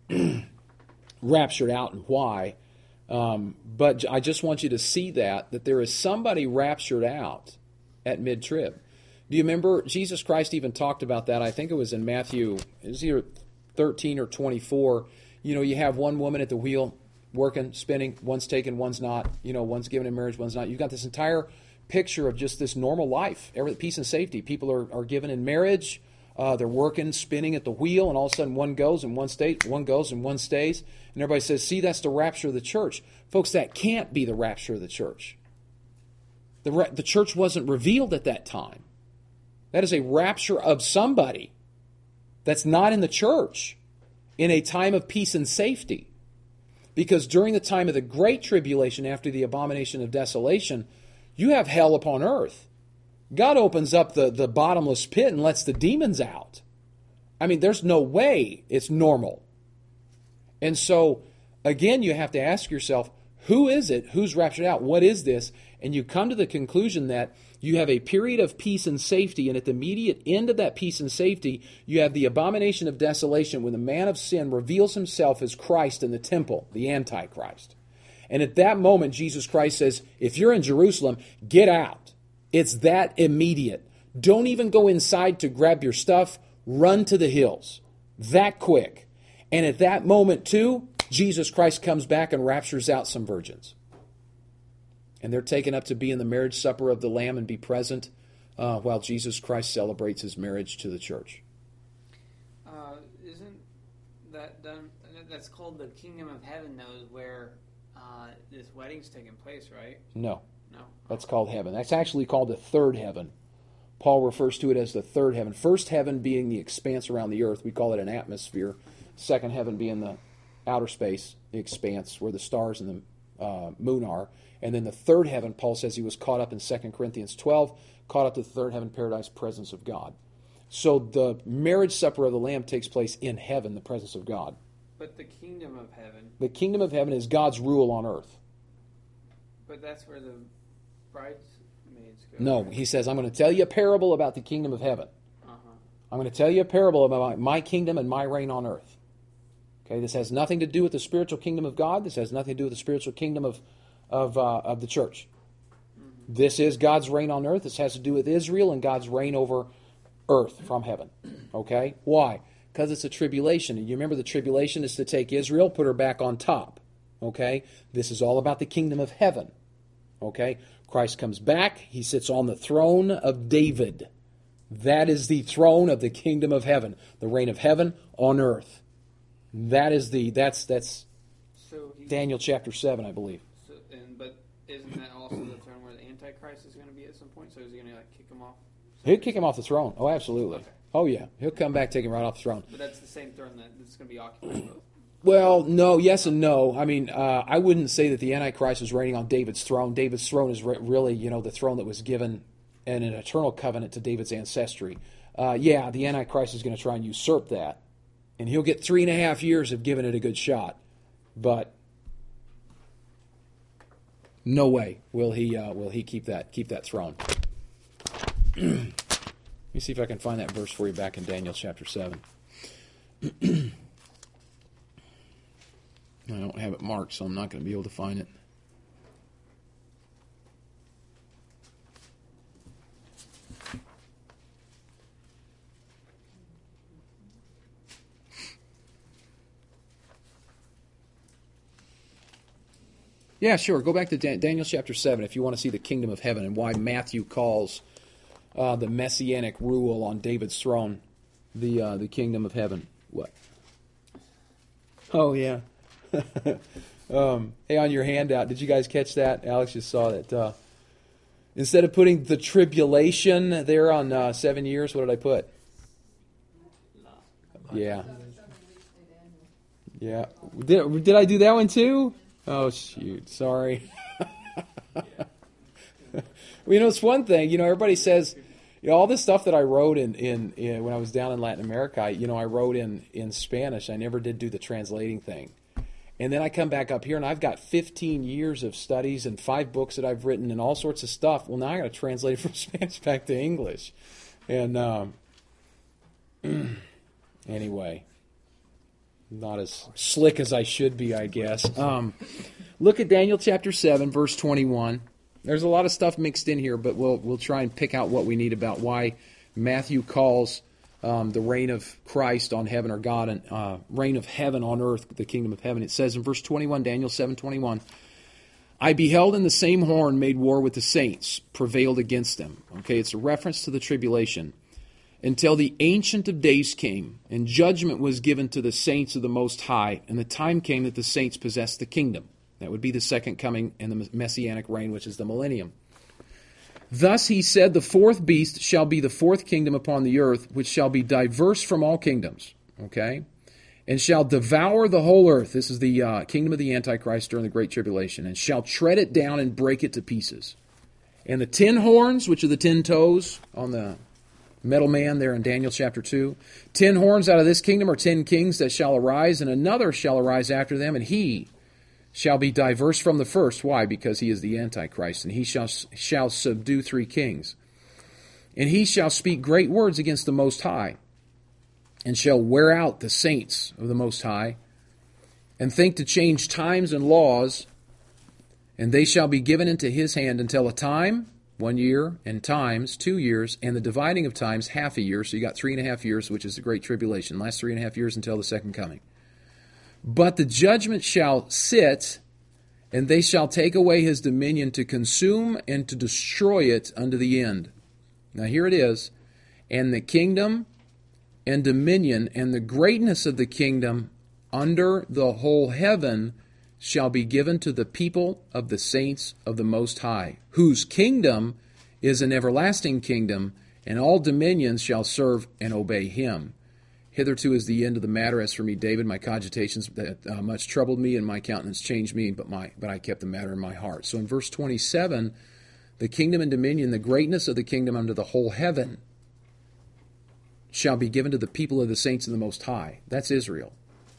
raptured out and why. Um, but I just want you to see that, that there is somebody raptured out at mid-trib. Do you remember Jesus Christ even talked about that? I think it was in Matthew, it was either thirteen or twenty-four. You know, you have one woman at the wheel working, spinning, one's taken, one's not. You know, one's given in marriage, one's not. You've got this entire picture of just this normal life, every, peace and safety. People are, are given in marriage. Uh, they're working, spinning at the wheel, and all of a sudden one goes and one stays, one goes and one stays. And everybody says, see, that's the rapture of the church. Folks, that can't be the rapture of the church. The, ra- the church wasn't revealed at that time. That is a rapture of somebody that's not in the church in a time of peace and safety. Because during the time of the Great Tribulation, after the abomination of desolation, you have hell upon earth. God opens up the, the bottomless pit and lets the demons out. I mean, there's no way it's normal. And so, again, you have to ask yourself, who is it? Who's raptured out? What is this? And you come to the conclusion that you have a period of peace and safety, and at the immediate end of that peace and safety, you have the abomination of desolation when the man of sin reveals himself as Christ in the temple, the Antichrist. And at that moment, Jesus Christ says, if you're in Jerusalem, get out. It's that immediate. Don't even go inside to grab your stuff. Run to the hills. That quick. And at that moment, too, Jesus Christ comes back and raptures out some virgins. And they're taken up to be in the marriage supper of the Lamb and be present uh, while Jesus Christ celebrates his marriage to the church. Uh, isn't that done? That's called the kingdom of heaven, though, is where uh, this wedding's taking place, right? No. No. That's called heaven. That's actually called the third heaven. Paul refers to it as the third heaven. First heaven being the expanse around the earth. We call it an atmosphere. Second heaven being the outer space, the expanse, where the stars and the uh, moon are. And then the third heaven, Paul says he was caught up in Second Corinthians twelve, caught up to the third heaven, paradise, presence of God. So the marriage supper of the Lamb takes place in heaven, the presence of God. But the kingdom of heaven. The kingdom of heaven is God's rule on earth. But that's where the bridesmaids go. No, right? he says, I'm going to tell you a parable about the kingdom of heaven. Uh-huh. I'm going to tell you a parable about my kingdom and my reign on earth. Okay, this has nothing to do with the spiritual kingdom of God. This has nothing to do with the spiritual kingdom of of uh, of the church. Mm-hmm. This is God's reign on earth. This has to do with Israel and God's reign over earth from heaven. Okay? Why? Because it's a tribulation. And you remember the tribulation is to take Israel, put her back on top. Okay? This is all about the kingdom of heaven. Okay? Christ comes back. He sits on the throne of David. That is the throne of the kingdom of heaven. The reign of heaven on earth. That is the, that's, that's So he, Daniel chapter seven, I believe. So, and but isn't that also the throne where the Antichrist is going to be at some point? So is he going to like kick him off? He'll kick him off the throne. Oh, absolutely. Okay. Oh, yeah. He'll come back, take him right off the throne. But that's the same throne that that's going to be occupied. Both. Well, no, yes and no. I mean, uh, I wouldn't say that the Antichrist is reigning on David's throne. David's throne is re- really, you know, the throne that was given in an eternal covenant to David's ancestry. Uh, yeah, the Antichrist is going to try and usurp that. And he'll get three and a half years of giving it a good shot. But no way will he uh, will he keep that keep that throne. Let me see if I can find that verse for you back in Daniel chapter seven. I don't have it marked, so I'm not going to be able to find it. Yeah, sure. Go back to Dan- Daniel chapter seven if you want to see the kingdom of heaven and why Matthew calls uh, the messianic rule on David's throne the uh, the kingdom of heaven. What? Oh, yeah. um, hey, on your handout, did you guys catch that? Alex just saw that. Uh, instead of putting the tribulation there on uh, seven years, what did I put? Yeah. Yeah. Did, did I do that one too? Oh, shoot. Sorry. Well, you know, it's one thing. You know, everybody says, you know, all this stuff that I wrote in, in, in when I was down in Latin America, I, you know, I wrote in, in Spanish. I never did do the translating thing. And then I come back up here, and I've got fifteen years of studies and five books that I've written and all sorts of stuff. Well, now I got to translate it from Spanish back to English. And um, anyway, not as slick as I should be, I guess. Um, look at Daniel chapter seven, verse twenty-one. There's a lot of stuff mixed in here, but we'll we'll try and pick out what we need about why Matthew calls um, the reign of Christ on heaven, or God, and uh, reign of heaven on earth, the kingdom of heaven. It says in verse twenty-one, Daniel seven twenty-one, I beheld, and the same horn made war with the saints, prevailed against them. Okay, it's a reference to the tribulation. Until the Ancient of Days came, and judgment was given to the saints of the Most High, and the time came that the saints possessed the kingdom. That would be the second coming and the messianic reign, which is the millennium. Thus he said, the fourth beast shall be the fourth kingdom upon the earth, which shall be diverse from all kingdoms, okay, and shall devour the whole earth. This is the uh, kingdom of the Antichrist during the Great Tribulation, and shall tread it down and break it to pieces. And the ten horns, which are the ten toes on the metal man there in Daniel chapter two, ten horns out of this kingdom are ten kings that shall arise, and another shall arise after them, and he shall be diverse from the first. Why? Because he is the Antichrist, and he shall, shall subdue three kings. And he shall speak great words against the Most High, and shall wear out the saints of the Most High, and think to change times and laws, and they shall be given into his hand until a time, one year, and times, two years, and the dividing of times, half a year. So you got three and a half years, which is the Great Tribulation. Last three and a half years until the second coming. But the judgment shall sit, and they shall take away his dominion to consume and to destroy it unto the end. Now here it is. And the kingdom and dominion and the greatness of the kingdom under the whole heaven shall be given to the people of the saints of the Most High, whose kingdom is an everlasting kingdom, and all dominions shall serve and obey him. Hitherto is the end of the matter. As for me, David, my cogitations that uh, much troubled me, and my countenance changed me, but my but I kept the matter in my heart. So in verse twenty-seven, the kingdom and dominion, the greatness of the kingdom under the whole heaven, shall be given to the people of the saints of the Most High. That's Israel.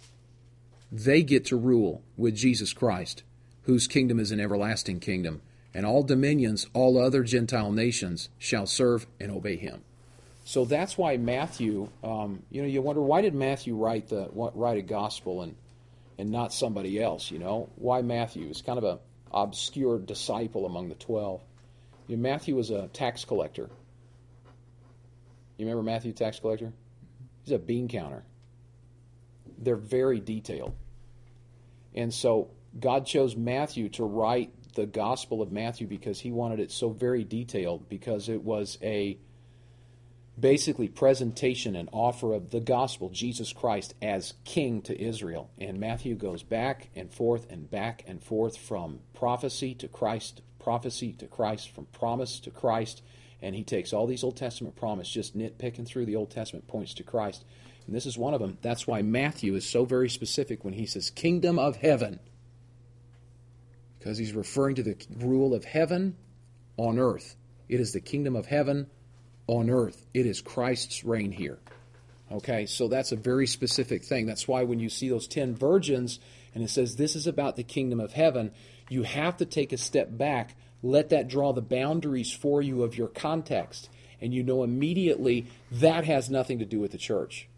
They get to rule with Jesus Christ, whose kingdom is an everlasting kingdom, and all dominions, all other Gentile nations, shall serve and obey him. So that's why Matthew, um, you know, you wonder, why did Matthew write the write a gospel and and not somebody else, you know? Why Matthew? He's kind of an obscure disciple among the twelve. You know, Matthew was a tax collector. You remember Matthew, tax collector? He's a bean counter. They're very detailed. And so God chose Matthew to write the Gospel of Matthew because he wanted it so very detailed, because it was a basically presentation and offer of the gospel, Jesus Christ as king to Israel. And Matthew goes back and forth and back and forth from prophecy to Christ, prophecy to Christ, from promise to Christ. And he takes all these Old Testament promises, just nitpicking through the Old Testament, points to Christ. And this is one of them. That's why Matthew is so very specific when he says kingdom of heaven. Because he's referring to the rule of heaven on earth. It is the kingdom of heaven on earth. It is Christ's reign here. Okay, so that's a very specific thing. That's why when you see those ten virgins and it says this is about the kingdom of heaven, you have to take a step back, let that draw the boundaries for you of your context, and you know immediately that has nothing to do with the church.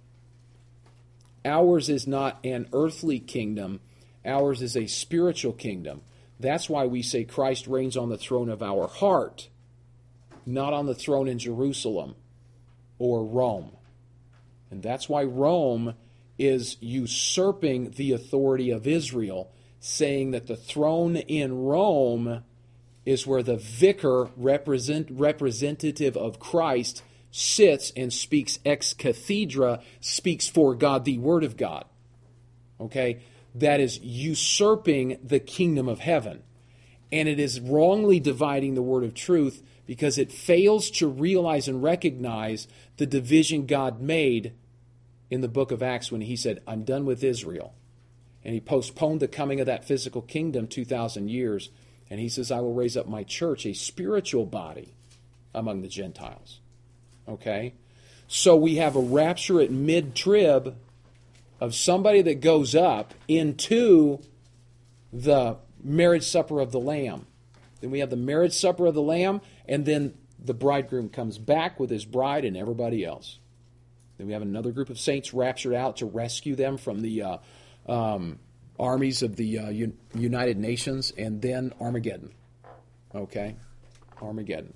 Ours is not an earthly kingdom. Ours is a spiritual kingdom. That's why we say Christ reigns on the throne of our heart, not on the throne in Jerusalem or Rome. And that's why Rome is usurping the authority of Israel, saying that the throne in Rome is where the vicar, represent, representative of Christ, sits and speaks ex cathedra, speaks for God, the Word of God. Okay? That is usurping the kingdom of heaven. And it is wrongly dividing the word of truth because it fails to realize and recognize the division God made in the book of Acts when he said, I'm done with Israel. And he postponed the coming of that physical kingdom two thousand years. And he says, I will raise up my church, a spiritual body among the Gentiles. Okay? So we have a rapture at mid-trib of somebody that goes up into the marriage supper of the Lamb. Then we have the marriage supper of the Lamb, and then the bridegroom comes back with his bride and everybody else. Then we have another group of saints raptured out to rescue them from the uh, um, armies of the uh, Un- United Nations, and then Armageddon. Okay? Armageddon.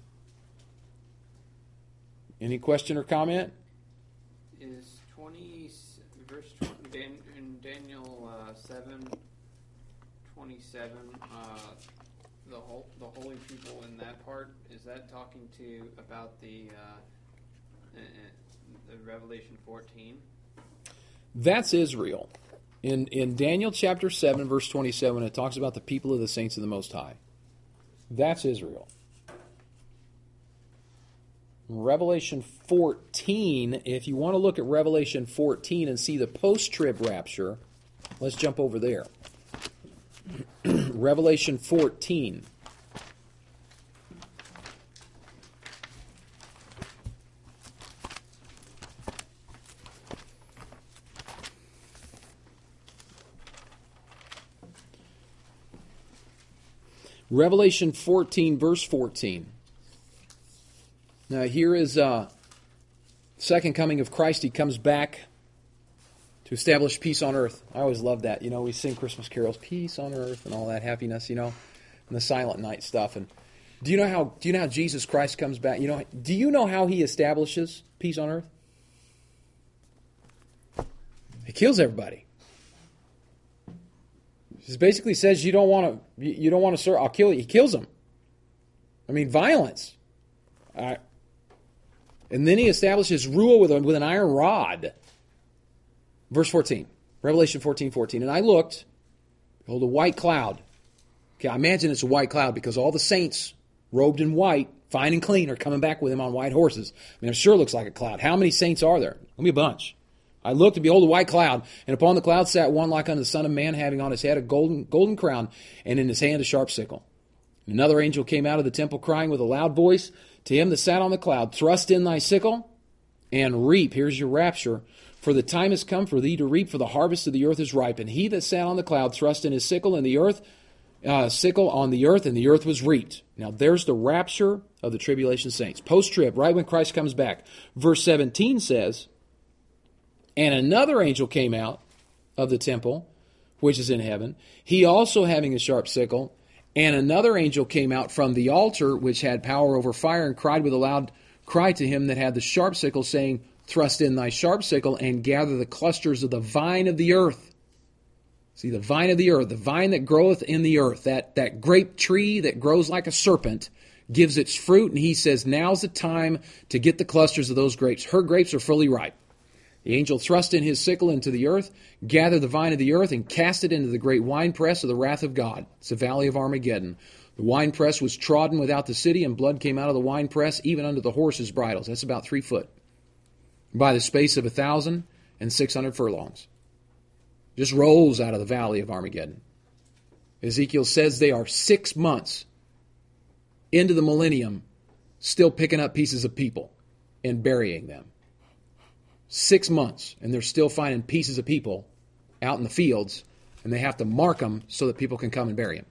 Any question or comment? Is twenty verse twenty, Dan, in Daniel uh, seven twenty seven uh, the whole the holy people in that part, is that talking to about the uh, the Revelation fourteen? That's Israel. In in Daniel chapter seven verse twenty seven, it talks about the people of the saints of the Most High. That's Israel. Revelation fourteen, if you want to look at Revelation fourteen and see the post-trib rapture, let's jump over there. Revelation fourteen. Revelation fourteen, verse fourteen. Now here is uh, second coming of Christ. He comes back to establish peace on earth. I always love that. You know, we sing Christmas carols, peace on earth, and all that happiness. You know, and the Silent Night stuff. And do you know how? Do you know how Jesus Christ comes back? You know, do you know how he establishes peace on earth? He kills everybody. He basically says, "You don't want to. You don't want to serve. I'll kill you." He kills them. I mean, violence. I. And then he establishes rule with, a, with an iron rod. Verse fourteen. Revelation fourteen, fourteen. And I looked, behold, a white cloud. Okay, I imagine it's a white cloud because all the saints, robed in white, fine and clean, are coming back with him on white horses. I mean, it sure looks like a cloud. How many saints are there? There'll be a bunch. I looked, and behold, a white cloud. And upon the cloud sat one like unto the Son of Man, having on his head a golden, golden crown, and in his hand a sharp sickle. And another angel came out of the temple, crying with a loud voice, to him that sat on the cloud, thrust in thy sickle and reap. Here's your rapture. For the time is come for thee to reap, for the harvest of the earth is ripe. And he that sat on the cloud thrust in his sickle in the earth, uh, sickle on the earth, and the earth was reaped. Now there's the rapture of the tribulation saints. Post-trib, right when Christ comes back. Verse seventeen says, and another angel came out of the temple, which is in heaven, he also having a sharp sickle. And another angel came out from the altar, which had power over fire, and cried with a loud cry to him that had the sharp sickle, saying, thrust in thy sharp sickle and gather the clusters of the vine of the earth. See, the vine of the earth, the vine that groweth in the earth, that, that grape tree that grows like a serpent, gives its fruit, and he says, now's the time to get the clusters of those grapes. Her grapes are fully ripe. The angel thrust in his sickle into the earth, gathered the vine of the earth, and cast it into the great winepress of the wrath of God. It's the valley of Armageddon. The winepress was trodden without the city, and blood came out of the winepress, even unto the horses' bridles. That's about three foot. By the space of a thousand and six hundred furlongs. Just rolls out of the valley of Armageddon. Ezekiel says they are six months into the millennium, still picking up pieces of people and burying them. Six months, and they're still finding pieces of people out in the fields, and they have to mark them so that people can come and bury them.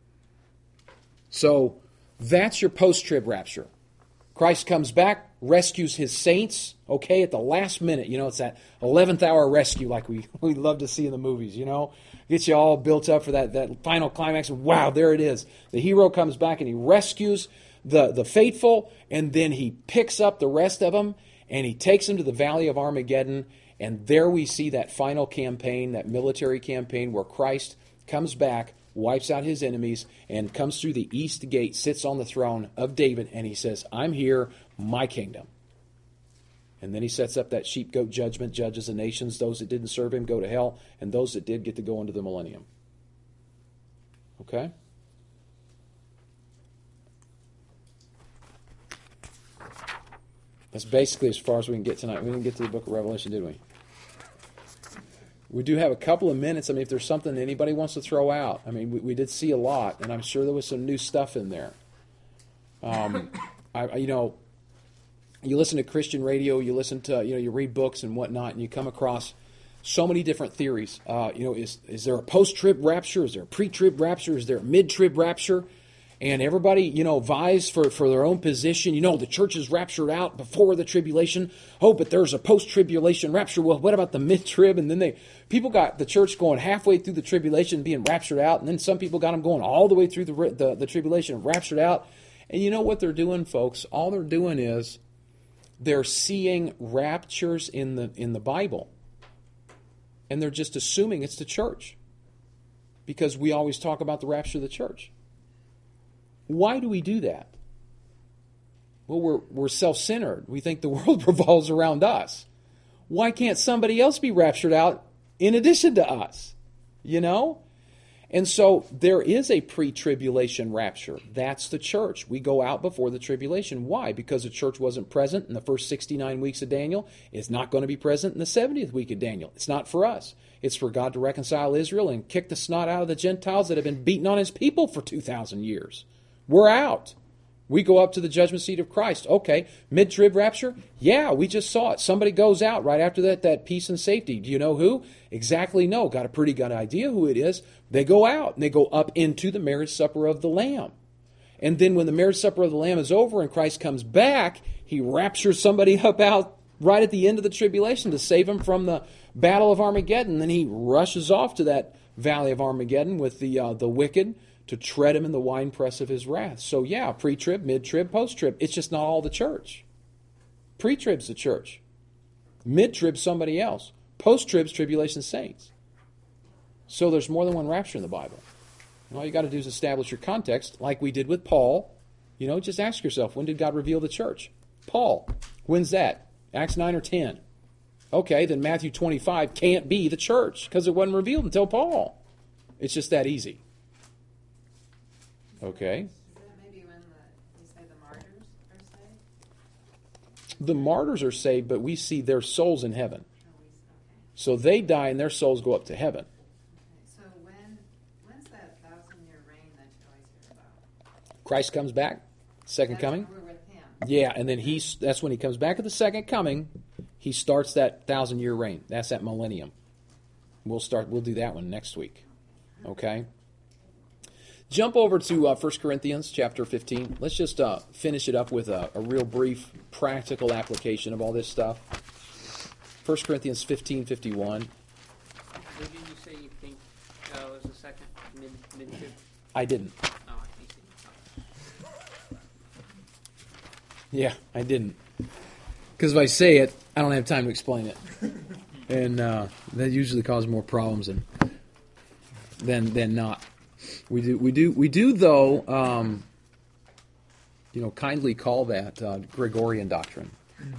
So that's your post-trib rapture. Christ comes back, rescues his saints, okay, at the last minute. You know, it's that eleventh hour rescue like we, we love to see in the movies, you know. Gets you all built up for that, that final climax. Wow, there it is. The hero comes back and he rescues the, the faithful, and then he picks up the rest of them, and he takes them to the valley of Armageddon, and there we see that final campaign, that military campaign where Christ comes back, wipes out his enemies, and comes through the east gate, sits on the throne of David, and he says, I'm here, my kingdom. And then he sets up that sheep-goat judgment, judges the nations. Those that didn't serve him go to hell, and those that did get to go into the millennium. Okay? That's basically as far as we can get tonight. We didn't get to the book of Revelation, did we? We do have a couple of minutes. I mean, if there's something anybody wants to throw out. I mean, we, we did see a lot, and I'm sure there was some new stuff in there. Um, I, you know, you listen to Christian radio, you listen to, you know, you read books and whatnot, and you come across so many different theories. Uh, you know, is is there a post-trib rapture? Is there a pre-trib rapture? Is there a mid-trib rapture? And everybody, you know, vies for, for their own position. You know, the church is raptured out before the tribulation. Oh, but there's a post-tribulation rapture. Well, what about the mid-trib? And then they, people got the church going halfway through the tribulation, being raptured out. And then some people got them going all the way through the, the, the tribulation, raptured out. And you know what they're doing, folks? All they're doing is they're seeing raptures in the in the Bible. And they're just assuming it's the church. Because we always talk about the rapture of the church. Why do we do that? Well, we're, we're self-centered. We think the world revolves around us. Why can't somebody else be raptured out in addition to us? You know? And so there is a pre-tribulation rapture. That's the church. We go out before the tribulation. Why? Because the church wasn't present in the first sixty-nine weeks of Daniel. It's not going to be present in the seventieth week of Daniel. It's not for us. It's for God to reconcile Israel and kick the snot out of the Gentiles that have been beating on his people for two thousand years. We're out. We go up to the judgment seat of Christ. Okay, mid-trib rapture? Yeah, we just saw it. Somebody goes out right after that, that peace and safety. Do you know who? Exactly no. Got a pretty good idea who it is. They go out and they go up into the marriage supper of the Lamb. And then when the marriage supper of the Lamb is over and Christ comes back, he raptures somebody up out right at the end of the tribulation to save them from the battle of Armageddon. Then he rushes off to that valley of Armageddon with the uh, the wicked, to tread him in the winepress of his wrath. So yeah, pre-trib, mid-trib, post-trib. It's just not all the church. Pre-trib's the church. Mid-trib, somebody else. Post-trib's tribulation saints. So there's more than one rapture in the Bible. And all you got to do is establish your context, like we did with Paul. You know, just ask yourself, when did God reveal the church? Paul. When's that? Acts nine or ten. Okay, then Matthew twenty-five can't be the church because it wasn't revealed until Paul. It's just that easy. Okay. Is that maybe when the, you say the martyrs are saved? The martyrs are saved, but we see their souls in heaven. Oh, we, okay. So they die and their souls go up to heaven. Okay. So when when's that thousand year reign that you always hear about? Christ comes back, second That's coming. when we're with him. Yeah, and then he's that's when he comes back at the second coming. He starts that thousand year reign. That's that millennium. We'll start. We'll do that one next week. Okay. Jump over to uh, First Corinthians chapter fifteen. Let's just uh, finish it up with a, a real brief, practical application of all this stuff. First Corinthians fifteen fifty-one. Who did you say you think uh, was the second mid mid trib? I didn't. Oh, I think. Yeah, I didn't. Because if I say it, I don't have time to explain it. And uh, that usually causes more problems than, than, than not. We do, we do, we do though, um, you know, kindly call that uh, Gregorian doctrine.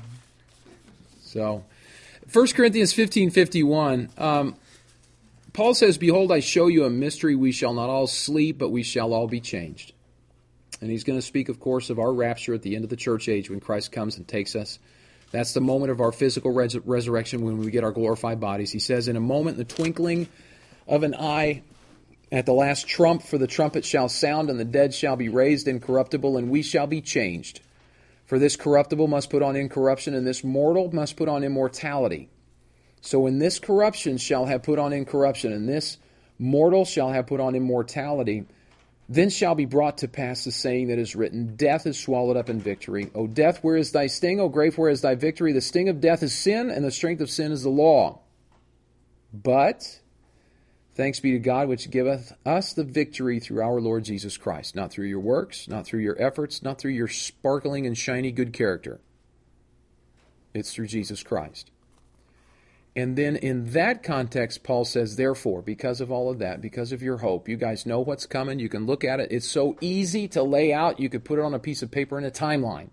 So, First Corinthians fifteen fifty-one, um, Paul says, "Behold, I show you a mystery. We shall not all sleep, but we shall all be changed." And he's going to speak, of course, of our rapture at the end of the church age when Christ comes and takes us. That's the moment of our physical res- resurrection when we get our glorified bodies. He says, "In a moment, in the twinkling of an eye, at the last trump, for the trumpet shall sound, and the dead shall be raised incorruptible, and we shall be changed. For this corruptible must put on incorruption, and this mortal must put on immortality. So when this corruption shall have put on incorruption, and this mortal shall have put on immortality, then shall be brought to pass the saying that is written, Death is swallowed up in victory. O death, where is thy sting? O grave, where is thy victory? The sting of death is sin, and the strength of sin is the law. But thanks be to God, which giveth us the victory through our Lord Jesus Christ. Not through your works, not through your efforts, not through your sparkling and shiny good character. It's through Jesus Christ." And then in that context, Paul says, therefore, because of all of that, because of your hope, you guys know what's coming. You can look at it. It's so easy to lay out. You could put it on a piece of paper in a timeline.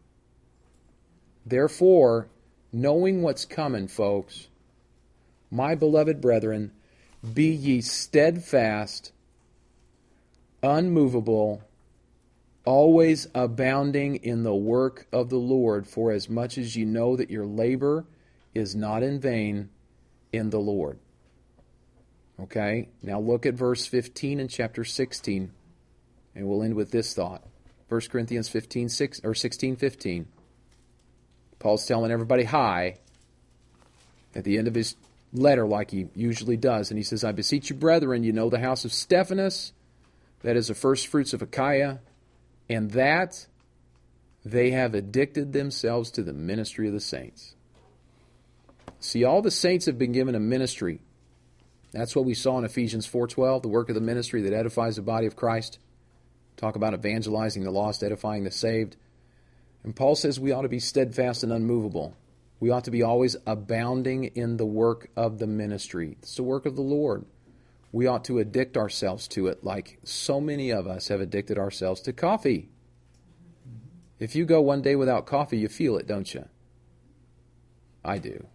Therefore, knowing what's coming, folks, my beloved brethren, be ye steadfast, unmovable, always abounding in the work of the Lord, for as much as ye know that your labor is not in vain in the Lord. Okay? Now look at verse fifteen in chapter sixteen, and we'll end with this thought. First Corinthians fifteen, six, or sixteen fifteen. Paul's telling everybody hi at the end of his letter like he usually does, and he says, "I beseech you, brethren, you know the house of Stephanas, that is the first fruits of Achaia, and that they have addicted themselves to the ministry of the saints." See, all the saints have been given a ministry. That's what we saw in Ephesians four twelve, the work of the ministry that edifies the body of Christ. Talk about evangelizing the lost, edifying the saved. And Paul says we ought to be steadfast and unmovable. We ought to be always abounding in the work of the ministry. It's the work of the Lord. We ought to addict ourselves to it like so many of us have addicted ourselves to coffee. If you go one day without coffee, you feel it, don't you? I do.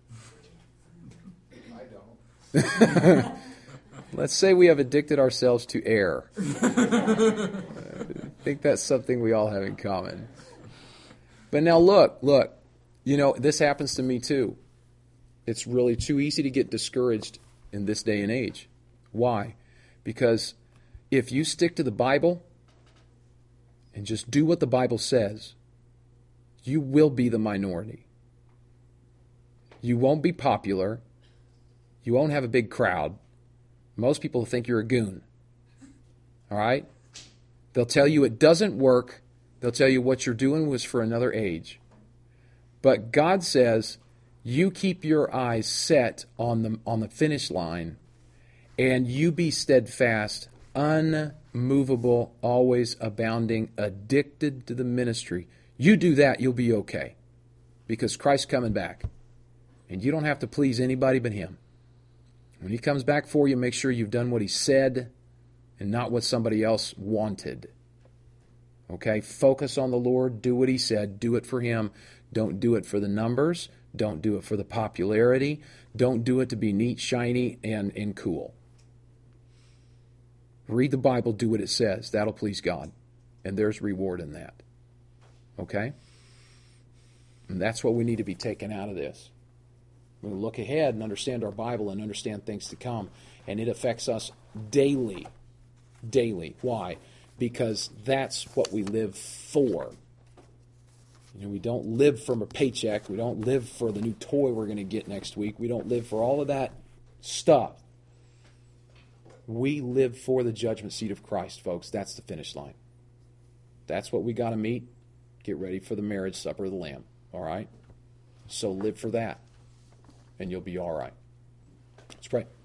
Let's say we have addicted ourselves to air. I think that's something we all have in common. But now look, look, you know, this happens to me too. It's really too easy to get discouraged in this day and age. Why? Because if you stick to the Bible and just do what the Bible says, you will be the minority. You won't be popular. You won't have a big crowd. Most people think you're a goon. All right? They'll tell you it doesn't work. They'll tell you what you're doing was for another age. But God says, you keep your eyes set on the, on the finish line, and you be steadfast, unmovable, always abounding, addicted to the ministry. You do that, you'll be okay. Because Christ's coming back. And you don't have to please anybody but Him. When He comes back for you, make sure you've done what He said and not what somebody else wanted. Okay? Focus on the Lord. Do what He said. Do it for Him. Don't do it for the numbers. Don't do it for the popularity. Don't do it to be neat, shiny, and, and cool. Read the Bible. Do what it says. That'll please God. And there's reward in that. Okay? And that's what we need to be taken out of this. We look ahead and understand our Bible and understand things to come. And it affects us daily. Daily. Why? Because that's what we live for. You know, we don't live from a paycheck. We don't live for the new toy we're going to get next week. We don't live for all of that stuff. We live for the judgment seat of Christ, folks. That's the finish line. That's what we got to meet. Get ready for the marriage supper of the Lamb. All right? So live for that. And you'll be all right. Let's pray.